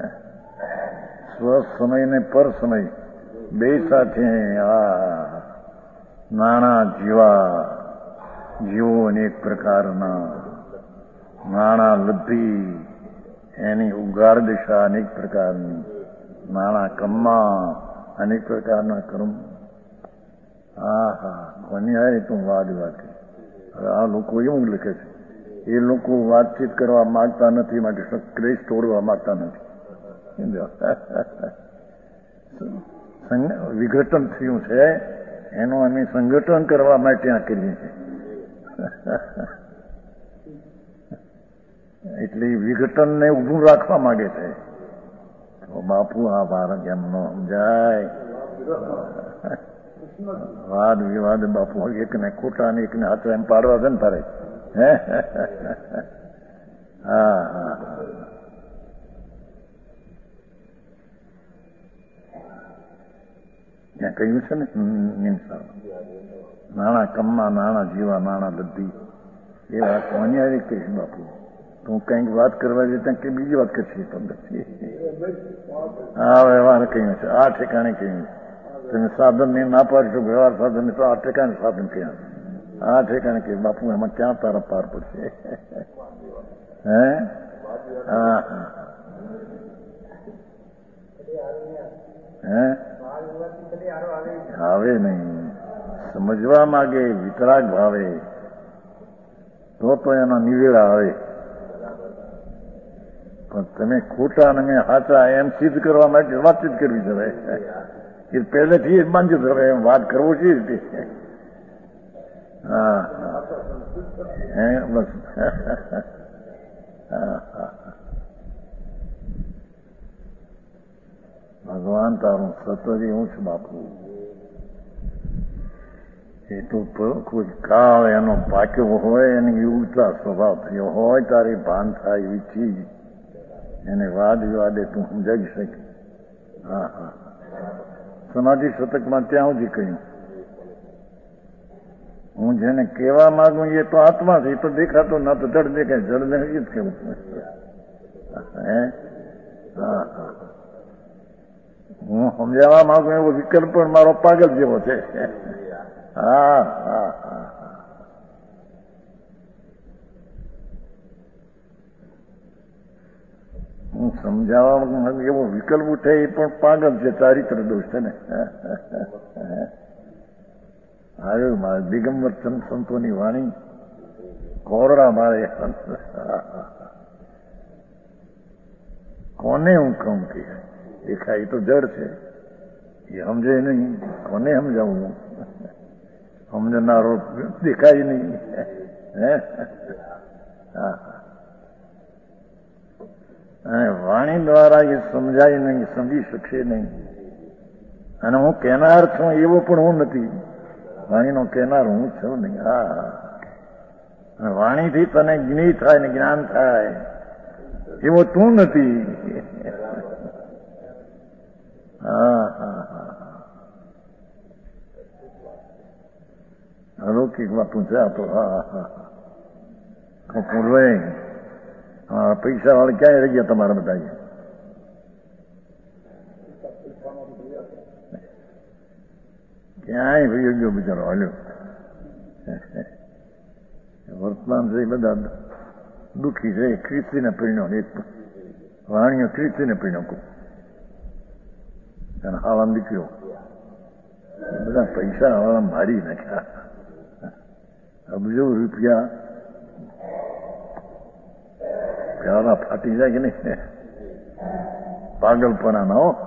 સ્વસમય ને પર સમય બે સાથે. આ નાણાં જીવો અનેક પ્રકારના, નાણાં લબ્ધી એની ઉગાડ દિશા અનેક પ્રકારની, નાણાં કમમાં અનેક પ્રકારના કર્મ. હા હા કોની આવે તું વાદ વાત. આ લોકો એવું લખે છે, એ લોકો વાતચીત કરવા માંગતા નથી, માટે ક્લેશ તોડવા માંગતા નથી. વિઘટન થયું છે એનું અમે સંગઠન કરવા માટે આ કરીએ છીએ. એટલે વિઘટનને ઊભું રાખવા માંગે છે. તો બાપુ આ ભારત એમ ન સમજાય. વાદ વિવાદ બાપુ એકને ખોટા ને એકને હાથે એમ પાડવા છે ને તારે. હા હા ત્યાં કહ્યું છે ને નાણાં કમમાં, નાણાં જીવા, નાણાં લબ્ધી. એ વાત કોની આવી કહીશ બાપુ? તું કંઈક વાત કરવા જઈએ ત્યાં કે બીજી વાત કરશે. હા વ્યવહાર કહ્યું છે, આ ઠેકાણે કહ્યું છે. તમે સાધનને ના પાડશો, વ્યવહાર સાધન તો આ ઠેકાણે સાધન કહ્યા, આ ઠેકાણે કહ્યું. બાપુ એમાં ક્યાં તારા પાર પડશે? હે હા હે આવે નહીં. સમજવા માંગે, વિતરાગ ભાવે તો એના નિવેડા આવે. પણ તમે ખોટા અને સાચા એમ સિદ્ધ કરવા માટે વાતચીત કરવી જોઈએ. એ પહેલેથી જ બાંધ્યું છે. એમ વાત કરવો છે રીતે. હા બસ ભગવાન તારું સતત એવું છે બાપુ. એ તો કોઈ કાળ એનો પાક્યો હોય, એની યુગતા સ્વભાવ થયો હોય, તારી ભાન થાય એવી ચીજ એને વાદ વિવાદે તું સમજાવી શકે. હા હા સમાધિ શતકમાં ત્યાં સુધી કહ્યું, હું જેને કહેવા માંગુ એ તો આત્મા છે, એ તો દેખાતો ના તો જડ દેખાય, જડ દેખાય જ કેવું. હે હા હા હું સમજાવવા માંગુ એવો વિકલ્પ પણ મારો પાગલ જેવો છે. હા હા હા હું સમજાવવામાં એવો વિકલ્પ ઉઠે એ પણ પાગલ છે, ચારિત્ર દોષ છે ને. આવ્યું મારે દિગંબર ચંદ સંતોની વાણી કોરડા મારે. કોને હું કહું કે દેખાય તો જડ છે, એ સમજે નહીં, કોને સમજાવું? સમજનારો દેખાય નહીં. અને વાણી દ્વારા એ સમજાય નહીં, સમજી શકશે નહીં. અને હું કહેનાર છું એવો પણ હું નથી, વાણીનો કહેનાર હું છું નહીં. હા, વાણીથી તને જ્ઞેય થાય ને જ્ઞાન થાય એવો તું નથી. અલૌકિકમાં પૂછ્યા તો પૂર્વે પૈસા વાળા ક્યાંય રહી ગયા તમારા બધા? ક્યાંય ભાઈ ગયો બિચારો હાલ્યો. વર્તમાન છે બધા દુઃખી છે. ખ્રિસ્તીને પરિણામ એક વાણીઓ ખ્રિસ્તીને પરિણામ કહું અને હાલામ દીકરો બધા પૈસા હાલામ મારી નાખ્યા. અબજો રૂપિયા પ્યારા ફાટી જાય કે નહીં? પાગલપણા ના હો.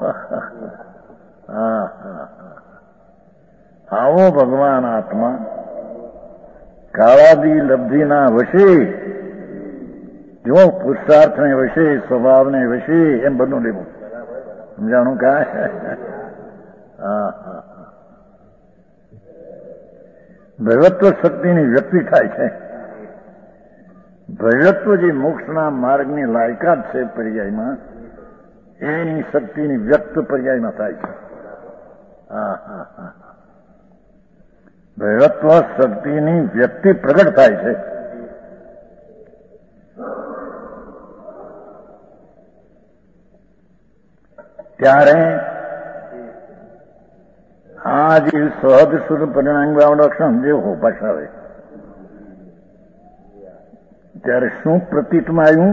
આવો ભગવાન આત્મા કાળાદી લબ્ધિના વશે, જો પુરુષાર્થને વશે, સ્વભાવને વશે, એમ બધું લેવું. સમજાણું કાંઈ? ભૈરવત્વ શક્તિની વ્યક્તિ થાય છે. ભૈરવત્વ જે મોક્ષના માર્ગની લાયકાત છે પર્યાયમાં, એની શક્તિની વ્યક્ત પર્યાયમાં થાય છે. ભૈરવત્વ શક્તિની વ્યક્તિ પ્રગટ થાય છે. ત્યારે આ જે સહજ શુદ્ધ પરિણામ લક્ષણ જે ભાષાવે ત્યારે શું પ્રતીતમાં આવ્યું?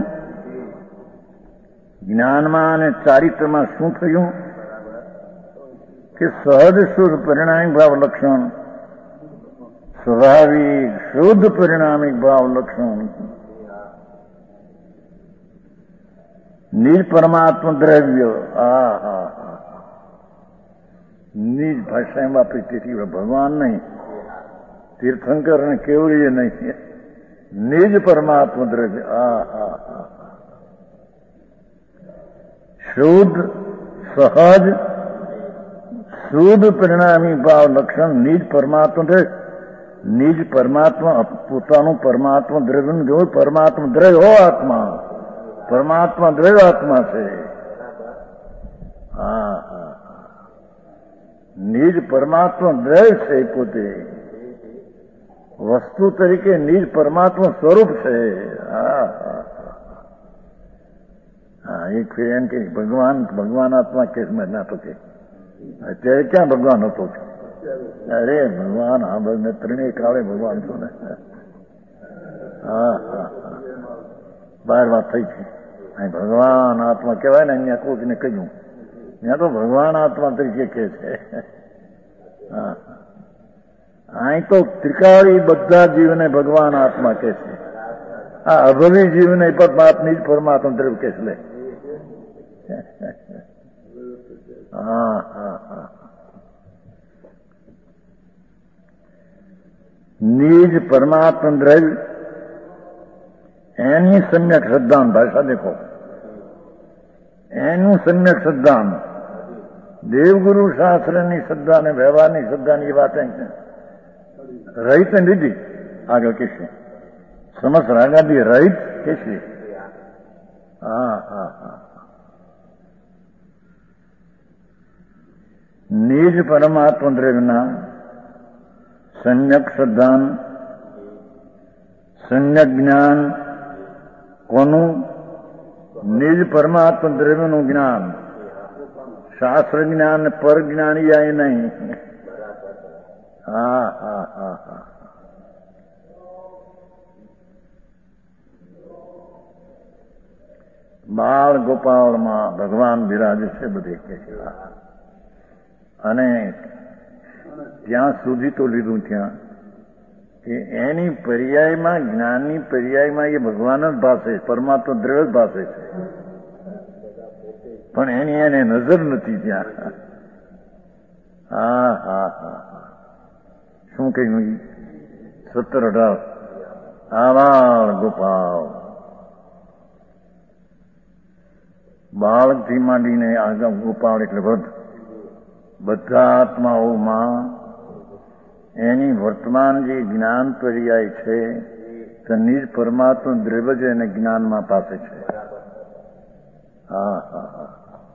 જ્ઞાનમાં અને ચારિત્રમાં શું થયું કે સહજ શુદ્ધ પરિણામિક ભાવ લક્ષણ, સ્વાભાવિક શુદ્ધ પરિણામિક ભાવ લક્ષણ, નિજ પરમાત્મા દ્રવ્ય. નિજ ભાષામાં વાપરી, તેથી ભગવાન નહીં, તીર્થંકર ને કેવડીએ નહીં, નિજ પરમાત્મા દ્રવ્ય. શુદ્ધ સહજ શુદ્ધ પરિણામી ભાવ લક્ષણ નિજ પરમાત્મા દ્રવ્ય. નિજ પરમાત્મા પોતાનું પરમાત્મા દ્રવ્યનું જોયું. પરમાત્મા દ્રવ્ય હો આત્મા, પરમાત્મા દ્રવ્ય આત્મા છે. નિજ પરમાત્મા દ્રવ્ય છે, પોતે વસ્તુ તરીકે નિજ પરમાત્મા સ્વરૂપ છે. એક ફેર એમ કે ભગવાન આત્મા કે ના તો કે અત્યારે ક્યાં ભગવાન હતો? અરે ભગવાન હા મેં ત્રણેય કાળે ભગવાન છું ને. બહાર વાત થઈ છે. અહીં ભગવાન આત્મા કહેવાય ને, અહીંયા કોઈને કહ્યું, ત્યાં તો ભગવાન આત્મા તરીકે કે છે. અહીં તો ત્રિકાળી બધા જીવને ભગવાન આત્મા કે છે. આ અભવી જીવને પરમાત્મા જ પરમાત્મા દ્રવ્ય કે છે. નિજ પરમાત્મા દ્રવ્ય એની સમ્યક શ્રદ્ધાન ભાષા દેખો, એનું સમ્યક શ્રદ્ધાન દેવગુરુ શાસ્ત્રની શ્રદ્ધા અને વ્યવહારની શ્રદ્ધાની વાત રહિત લીધી. આગળ કહેશે સમસ્ત રાગાદી રહિત કહેશે. નિજ પરમાત્મા દ્રવ્યના સમ્યક શ્રદ્ધાન સમ્યક જ્ઞાન. કોનું? નિજ પરમાત્મા દ્રવ્યનું જ્ઞાન. શાસ્ત્ર જ્ઞાન પર જ્ઞાની આય નહીં. બાળ ગોપાળમાં ભગવાન બિરાજે છે બધે કે છે. અને ત્યાં સુધી તો લીધું ત્યાં કે એની પર્યાયમાં, જ્ઞાનની પર્યાયમાં એ ભગવાન જ ભાસે, પરમાત્મા દ્રવ્ય જ ભાસે છે, પણ એની એને નજર નથી ત્યાં. હા હા હા, શું કહ્યું? 17-18 આવાળ ગોપાળ, બાળકથી માંડીને આગળ ગોપાળ એટલે વૃદ્ધ, બધા આત્માઓમાં એની વર્તમાન જે જ્ઞાન પર્યાય છે તે નિજ પરમાત્મા દ્રવ્ય જ એને જ્ઞાનમાં પાસે છે. હા હા હા,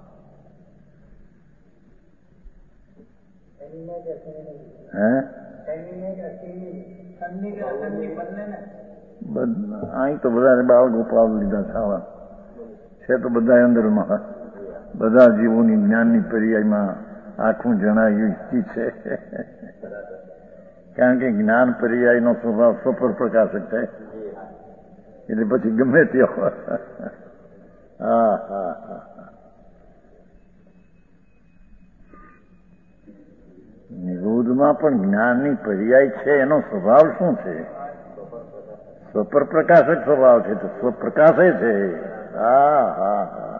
અહીં તો બધા બાળ ગોપાલ લીધા ખાવા છે, તો બધા અંદરમાં બધા જીવોની જ્ઞાનની પર્યાયમાં આખું જણાયું છે. કારણ કે જ્ઞાન પર્યાયનો સ્વભાવ સ્વપર પ્રકાશક થાય, એટલે પછી ગમે તે હોય. હા હા હા, નિરોધમાં પણ જ્ઞાનની પર્યાય છે, એનો સ્વભાવ શું છે? સ્વપર પ્રકાશક સ્વભાવ છે, તો સ્વપ્રકાશે છે. હા હા હા,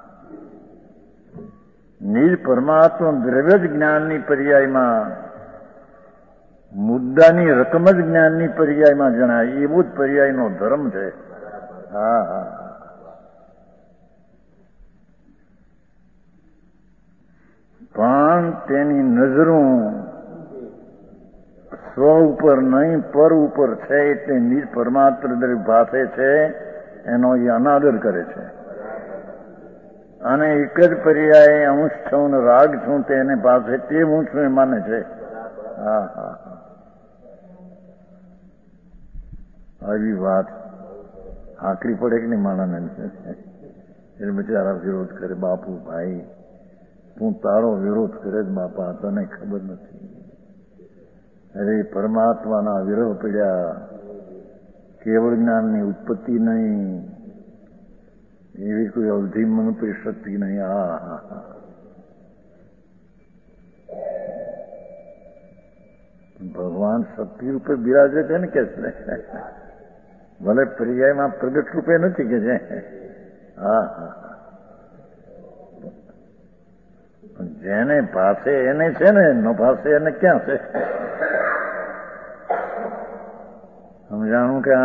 નિજ પરમાત્મા દ્રવ્ય જ જ્ઞાનની પર્યાયમાં, મુદ્દાની રકમ જ જ્ઞાનની પર્યાયમાં જણાય, એવું જ પર્યાયનો ધર્મ છે. હા હા, પણ તેની નજરો સ્વ ઉપર નહીં, પર ઉપર છે, એટલે નિજ પરમાત્મા દ્રવ્ય ભાસે છે, એનો એ અનાદર કરે છે. અને એક જ પર્યાય અંશ છું ને રાગ છું તેને પાસે, તે હું છું એ માને છે. હા હા, આવી વાત આકરી પડે કે નહીં માણસને? એટલે બિચારા વિરોધ કરે. બાપુ ભાઈ, તું તારો વિરોધ કરે જ બાપા, તને ખબર નથી. અરે પરમાત્માના વિરહ પડ્યા, કેવળ જ્ઞાનની ઉત્પત્તિ નહીં, એવી કોઈ અવધિ મનુપરી શક્તિ નહીં. હા હા હા, ભગવાન શક્તિ રૂપે બિરાજે છે ને કે છે, ભલે પર્યાયમાં પ્રગટ રૂપે નથી કે છે. હા હા, જેને ભાષે એને છે ને, ન ભાષે એને ક્યાં છે? સમજાણું કે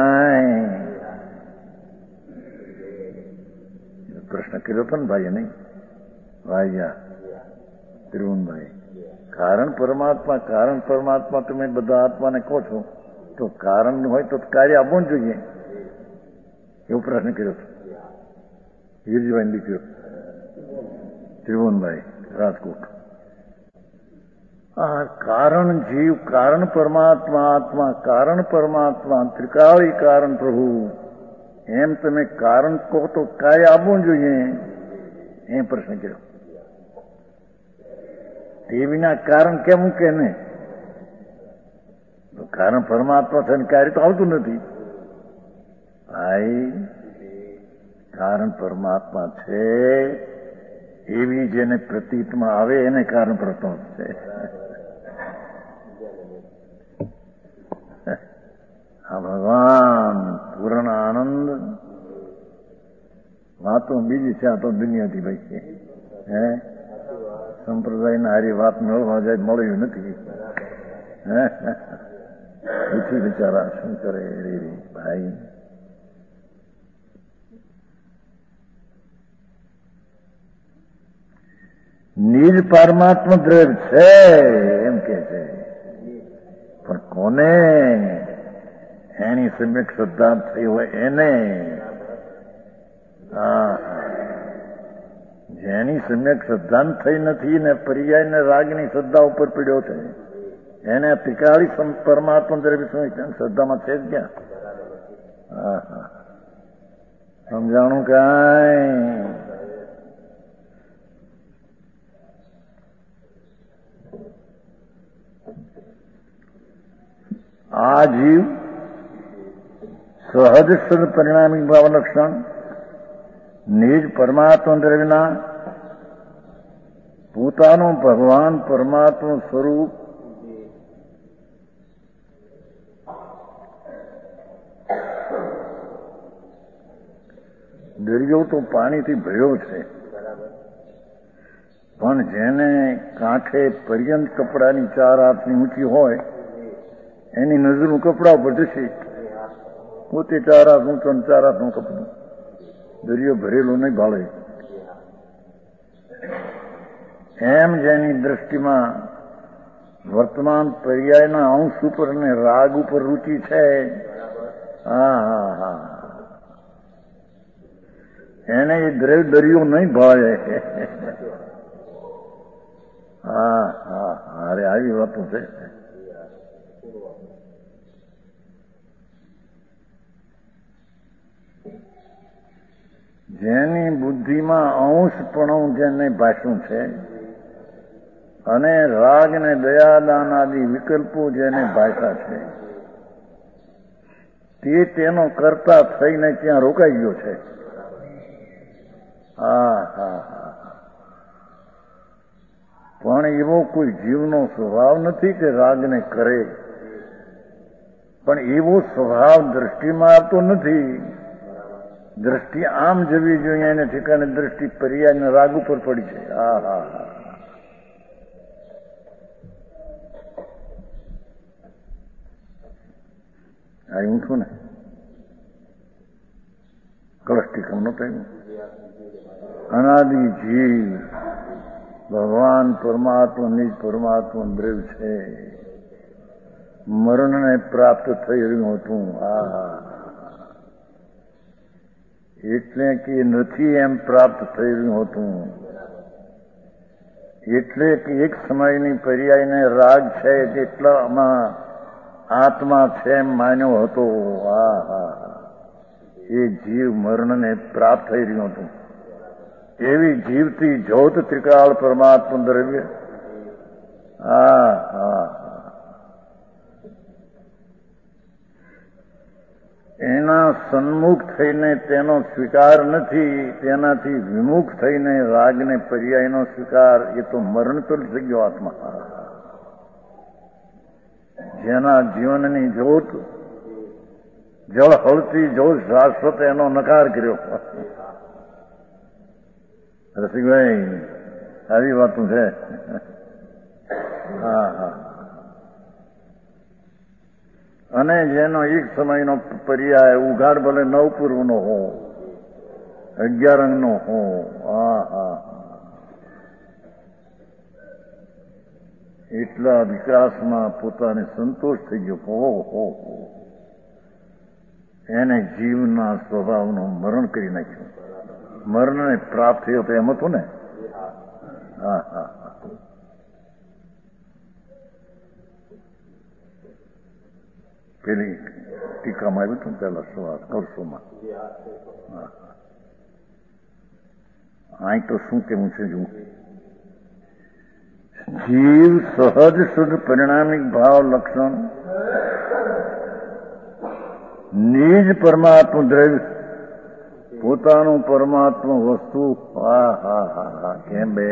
પ્રશ્ન કર્યો હતો ને ભાઈએ, નહીં ભાઈ ત્રિભુવનભાઈ? કારણ પરમાત્મા તમે બધા આત્માને કહો છો, તો કારણ હોય તો કાર્ય આપવું જ જોઈએ, એવો પ્રશ્ન કર્યો હતો વીરજીભાઈ દીકરો ત્રિભુવનભાઈ, રાજકોટ. આ કારણ જીવ, કારણ પરમાત્મા, આત્મા કારણ પરમાત્મા, ત્રિકાળી કારણ પ્રભુ, એમ તમે કારણ કહો તો કાર્ય આપવું જોઈએ, એ પ્રશ્ન કર્યો. તે વિના કારણ કેમ મૂકે ને? કારણ પરમાત્મા છે ને કાર્ય તો આવતું નથી. ભાઈ, કારણ પરમાત્મા છે, એવી જેને પ્રતીતમાં આવે એને કારણ પ્રથમ છે. હા ભગવાન પૂર્ણ આનંદ. વાતો બીજી છે, આ તો દુનિયાથી ભાઈ છે. હે સંપ્રદાયના હારી વાત મળવા જાય, મળ્યું નથી. પૂછી બિચારા શું કરે રે ભાઈ. નિજ પરમાત્મા દ્રવ્ય છે એમ કે છે, પણ કોને? એની સમ્યક શ્રદ્ધા થઈ હોય એને. જેની સમ્યક શ્રદ્ધા થઈ નથી ને પર્યાય ને રાગની શ્રદ્ધા ઉપર પડ્યો છે, એને ત્રિકાળી પરમાત્મા દ્રવ્ય શ્રદ્ધામાં છે જ ક્યાં? સમજાણું કાંઈ? આ જીવ સહજ સદ પરિણામી ભાવ લક્ષણ નિજ પરમાત્મા દ્રવ્યના પોતાનું ભગવાન પરમાત્મા સ્વરૂપ દરિયો તો પાણીથી ભર્યો છે, પણ જેને કાંઠે પર્યંત કપડાની 4 હાથની ઊંચી હોય એની નજરનું કપડા ઉપર જશે. પોતે 4 હાથ ઊંચો અને 4 હાથનું કપડું, દરિયો ભરેલો નહીં ભાળે. એમ જેની દ્રષ્ટિમાં વર્તમાન પર્યાયના અંશ ઉપર અને રાગ ઉપર રુચિ છે, હા હા હા, એને એ દરિયો નહીં ભાળે. હા હા, અરે આવી વાતો છે. જેની બુદ્ધિમાં અંશપણું જેને ભાષ્યું છે અને રાગ ને દયાદાન આદિ વિકલ્પો જેને ભાષા છે તે તેનો કરતા થઈને ત્યાં રોકાઈ ગયો છે. હા હા હા, પણ એવો કોઈ જીવનો સ્વભાવ નથી કે રાગને કરે, પણ એવો સ્વભાવ દ્રષ્ટિમાં આવતો નથી. દ્રષ્ટિ આમ જવી જોઈએ એને ઠેકાને દ્રષ્ટિ પર્યાયના રાગ ઉપર પડી છે. હા હા હા, આવ્યું છું ને કલસ્ટિકમ નો થયું. અનાદિ જીવ ભગવાન પરમાત્મા નિજ પરમાત્મા દ્રવ્ય છે, મરણને પ્રાપ્ત થઈ રહ્યું હતું. હા હા, એટલે કે નથી એમ પ્રાપ્ત થઈ રહ્યું હતું, એટલે કે એક સમયની પર્યાયને રાગ છે તેટલામાં આત્મા છે એમ માન્યો હતો. હા હા, એ જીવ મરણને પ્રાપ્ત થઈ રહ્યું હતું. એવી જીવતી જ્યોત ત્રિકાળ પરમાત્મા દ્રવ્ય. હા હા, એના સન્મુખ થઈને તેનો સ્વીકાર નથી, તેનાથી વિમુખ થઈને રાગને પર્યાયનો સ્વીકાર, એ તો મરણ તો થઈ ગયો આત્મા. જેના જીવનની જ્યોત જળ હળતી જ્યોત શાશ્વત એનો નકાર કર્યો. રસિકભાઈ આવી વાતું છે. હા હા, અને જેનો એક સમયનો પર્યાય ઉઘાડ ભલે 9 પૂર્વનો હો, 11 અંગનો હો, હા હા, એટલા વિકાસમાં પોતાને સંતોષ થઈ ગયો. હો એને જીવના સ્વભાવનું મરણ કરી નાખ્યું. મરણને પ્રાપ્ત થયો તો એમ હતું ને. હા હા, પેલી ટીકામાં આવ્યું હતું પેલા સવાર કૌશોમાં. અહીં તો શું કેવું છે જુઓ, જીવ સહજ શુદ્ધ પરિણામિક ભાવ લક્ષણ નિજ પરમાત્મા દ્રવ્ય પોતાનું પરમાત્મા વસ્તુ. હા હા હા હા, કેમ બે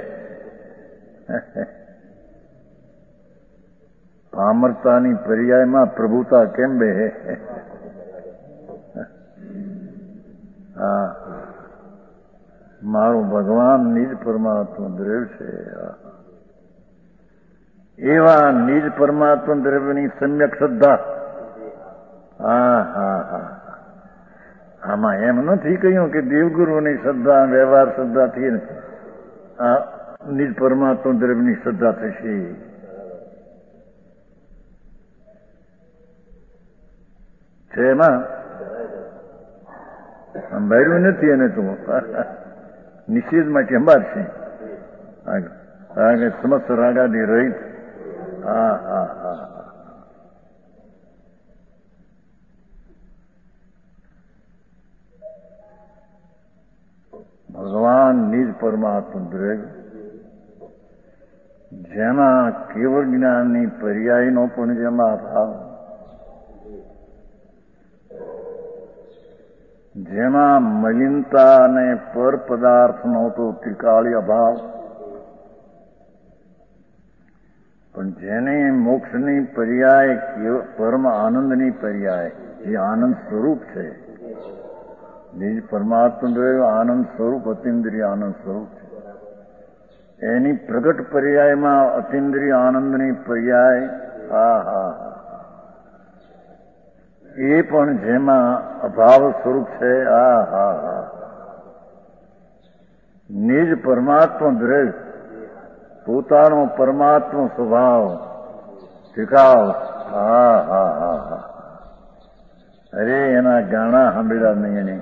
પામરતાની પર્યાયમાં પ્રભુતા કેમ બે. હા, મારો ભગવાન નિજ પરમાત્મા દ્રવ્ય છે. એવા નિજ પરમાત્મા દ્રવ્યની સમ્યક શ્રદ્ધા. હા હા હા, આમાં એમ નથી કહ્યું કે દેવગુરુની શ્રદ્ધા વ્યવહાર શ્રદ્ધાથી આ નિજ પરમાત્મા દ્રવ્યની શ્રદ્ધા થશે. છે એમાં અંબાર્યું નથી એને તો નિષેધમાં ચંબારશે આગળ સમસ્ત રાગાદી રહિત. હા હા હા, ભગવાન નિજ પરમાત્મા દ્રવ્ય જેના કેવળ જ્ઞાનની પર્યાયનો પણ જેમાં ભાવ જેમાં મલિનતા અને પર પદાર્થનો તો ત્રિકાળી અભાવ, પણ જેને મોક્ષની પર્યાય પરમ આનંદની પર્યાય જે આનંદ સ્વરૂપ છે, નિજ પરમાત્મા આનંદ સ્વરૂપ અતિન્દ્રિય આનંદ સ્વરૂપ છે, એની પ્રગટ પર્યાયમાં અતિન્દ્રિય આનંદની પર્યાય એ પણ જેમાં અભાવ સ્વરૂપ છે. નિજ પરમાત્મા દ્રવ્ય પોતાનો પરમાત્મા સ્વભાવ શીખાવ. અરે એના ગાણા સાંભળ્યા નહીં એની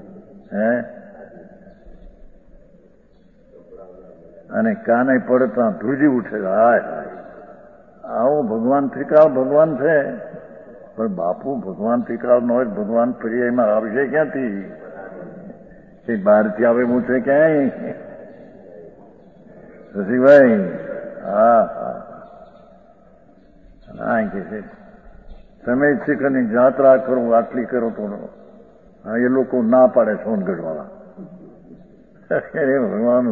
અને કાને પડતા ધ્રુજી ઉઠે. હાય આવો ભગવાન ત્રિકાળ ભગવાન છે, પણ બાપુ ભગવાન ત્રિકાળ નો ભગવાન પર્યાયમાં આવશે ક્યાંથી? એ બહારથી આવે એવું છે ક્યાંય? શશીભાઈ કે છે તમે શિખરની જાત્રા કરો આટલી કરો તો એ લોકો ના પાડે સોનગઢ વાળા. ભગવાન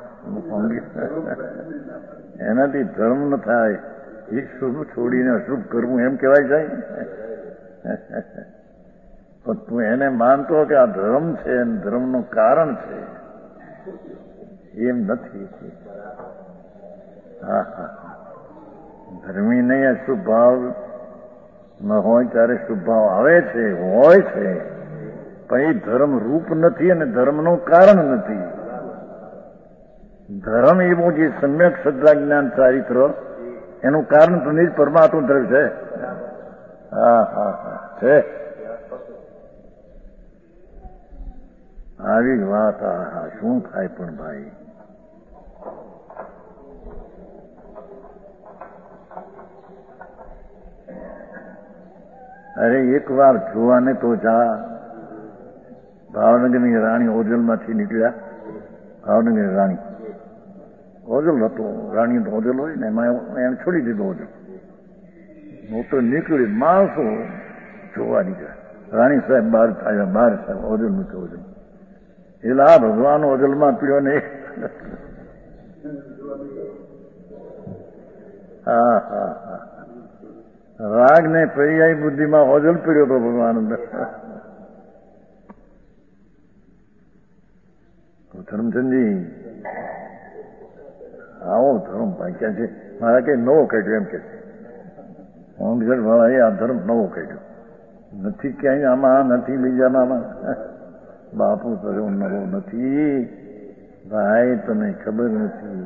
એનાથી ધર્મ ન થાય. એ શુભ છોડીને અશુભ કરવું એમ કહેવાય જાય. પણ તું એને માનતો કે આ ધર્મ છે, ધર્મનું કારણ છે, એમ નથી. ધર્મી નહીં અશુભ ભાવ ન હોય ત્યારે શુભ ભાવ આવે છે, હોય છે, પણ એ ધર્મ રૂપ નથી અને ધર્મનું કારણ નથી. ધર્મ એવું જે સમ્યક શ્રદ્ધા જ્ઞાન ચારિત્ર એનું કારણ તો નિજ પરમાત્મા દ્રવ્ય છે. આવી વાત શું થાય પણ ભાઈ? અરે એક વાર જોવાને તો જા. ભાવનગરની રાણી ઓજલમાંથી નીકળ્યા. ભાવનગરની રાણી ઓજલ હતો, રાણી તો ઓજલ હોય ને એમાં એને છોડી દીધો ઓજલ. હું તો નીકળી માણસો જોવા નીકળ્યા. રાણી સાહેબ બહાર આવ્યા, બહાર સાહેબ ઓજલ મૂક્યો ઓજલ. એટલે આ ભગવાન ઓજલમાં પીડ્યો ને. રાગ ને પર્યાય બુદ્ધિમાં ઓજલ પીડ્યો હતો ભગવાન અંદર. ધર્મચંદજી આવો ધર્મ ભાઈ ક્યાં છે? મારા કઈ નવો કાઢ્યો એમ કે છે હોમગઢ વાળા. એ આ ધર્મ નવો કાઢ્યો નથી ક્યાંય આમાં, નથી બીજામાં. બાપુ ધર્મ નવો નથી ભાઈ, તને ખબર નથી.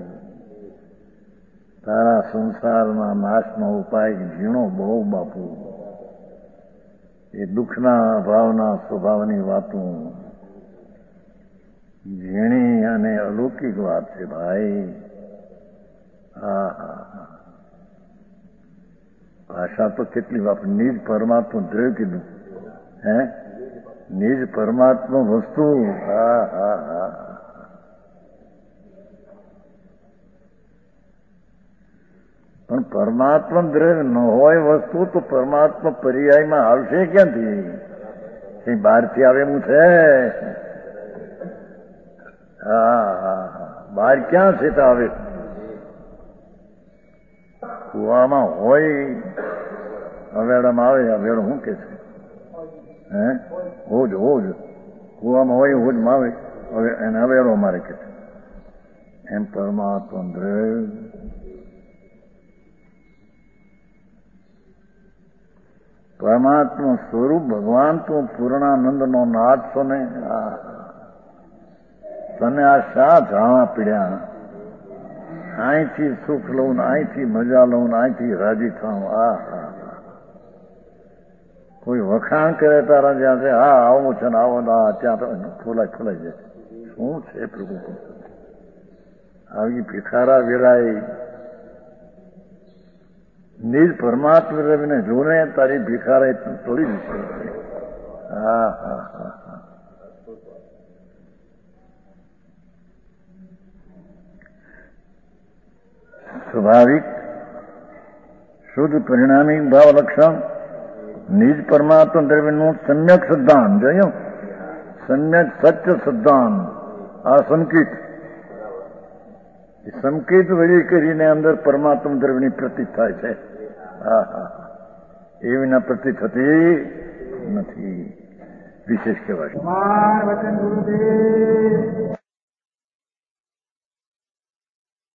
તારા સંસારમાં નાશનો ઉપાય ઝીણો બહુ બાપુ. એ દુઃખના અભાવના સ્વભાવની વાતો ઝીણી અને અલૌકિક વાત છે ભાઈ. ભાષા તો કેટલી વાપરી. નિજ પરમાત્મા દ્રવ્ય કીધું હે, નિજ પરમાત્મા વસ્તુ. પણ પરમાત્મા દ્રવ્ય ન હોય વસ્તુ તો પરમાત્મા પર્યાયમાં આવશે ક્યાંથી? એ બહારથી આવે એમ છે? બહાર ક્યાં છે તો આવે? કુવામાં હોય અવેડામાં આવે. અવેડો શું કે છે? હે હોજ હોજ કુવામાં હોય હોજમાં આવે. હવે એને અવેડો મારે કે છે. એમ પરમાત્મા દ્રવ્ય પરમાત્મા સ્વરૂપ ભગવાન તો પૂર્ણાનંદનો નાથ છો ને. તને આ શા ઝાવા પીડ્યા? અહીંથી સુખ લઉં ને અહીંથી મજા લઉં ને અહીંથી રાજી થાઉં. કોઈ વખાણ કરે તારા જ્યાં છે આવું છે ને આવો ત્યાં તો ખોલાઈ જાય. શું છે પ્રભુ? આવી ભિખારા વેરાય નિજ પરમાત્મા રવિને જોને તારી ભિખારાઈ તોડી દીધી. સ્વાભાવિક શુદ્ધ પરિણામી ભાવ લક્ષણ નિજ પરમાત્મા દ્રવ્યનું સમ્યક સિદ્ધાંત. જોયું? સમ્યક સત્ય સિદ્ધાંત આ સંકેત સંકેત વળી કરીને અંદર પરમાત્મા દ્રવ્યની પ્રતીત થાય છે. હા હા એ વિના પ્રતીત થતી નથી. વિશેષ કહેવાય.